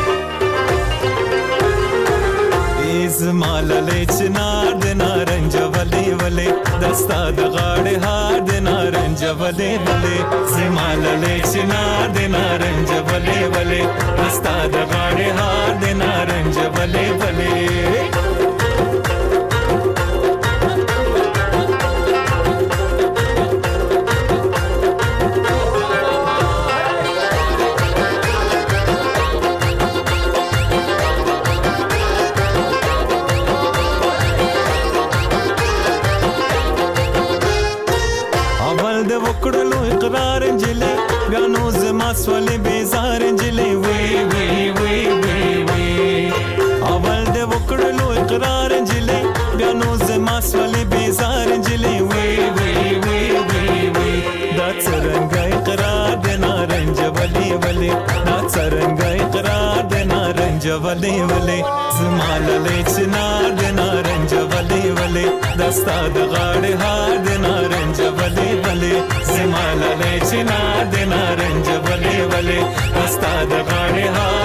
माला लेचना नारंजवा ولې ولې دستا د غاړې هار د نارنج ولې ولې زماللې چنار د نارنج ولې ولې دستا د غاړې هار د نارنج ولې ولې وکړلو اقرار انجلې بیا نو زما سولې بیزار انجلې وی وی وی وی وی اول دې وکړلو اقرار انجلې بیا نو زما سولې بیزار انجلې وی وی وی وی وی دا څنګه اقرار د نارنج ولې ولې دا څنګه اقرار د نارنج ولې ولې زماللې چنار د نارنج ولې ولې دستا د غاړې هار د نارنج ولې ولې زماللې چنار د نارنج ولې ولې دستا د غاړې هار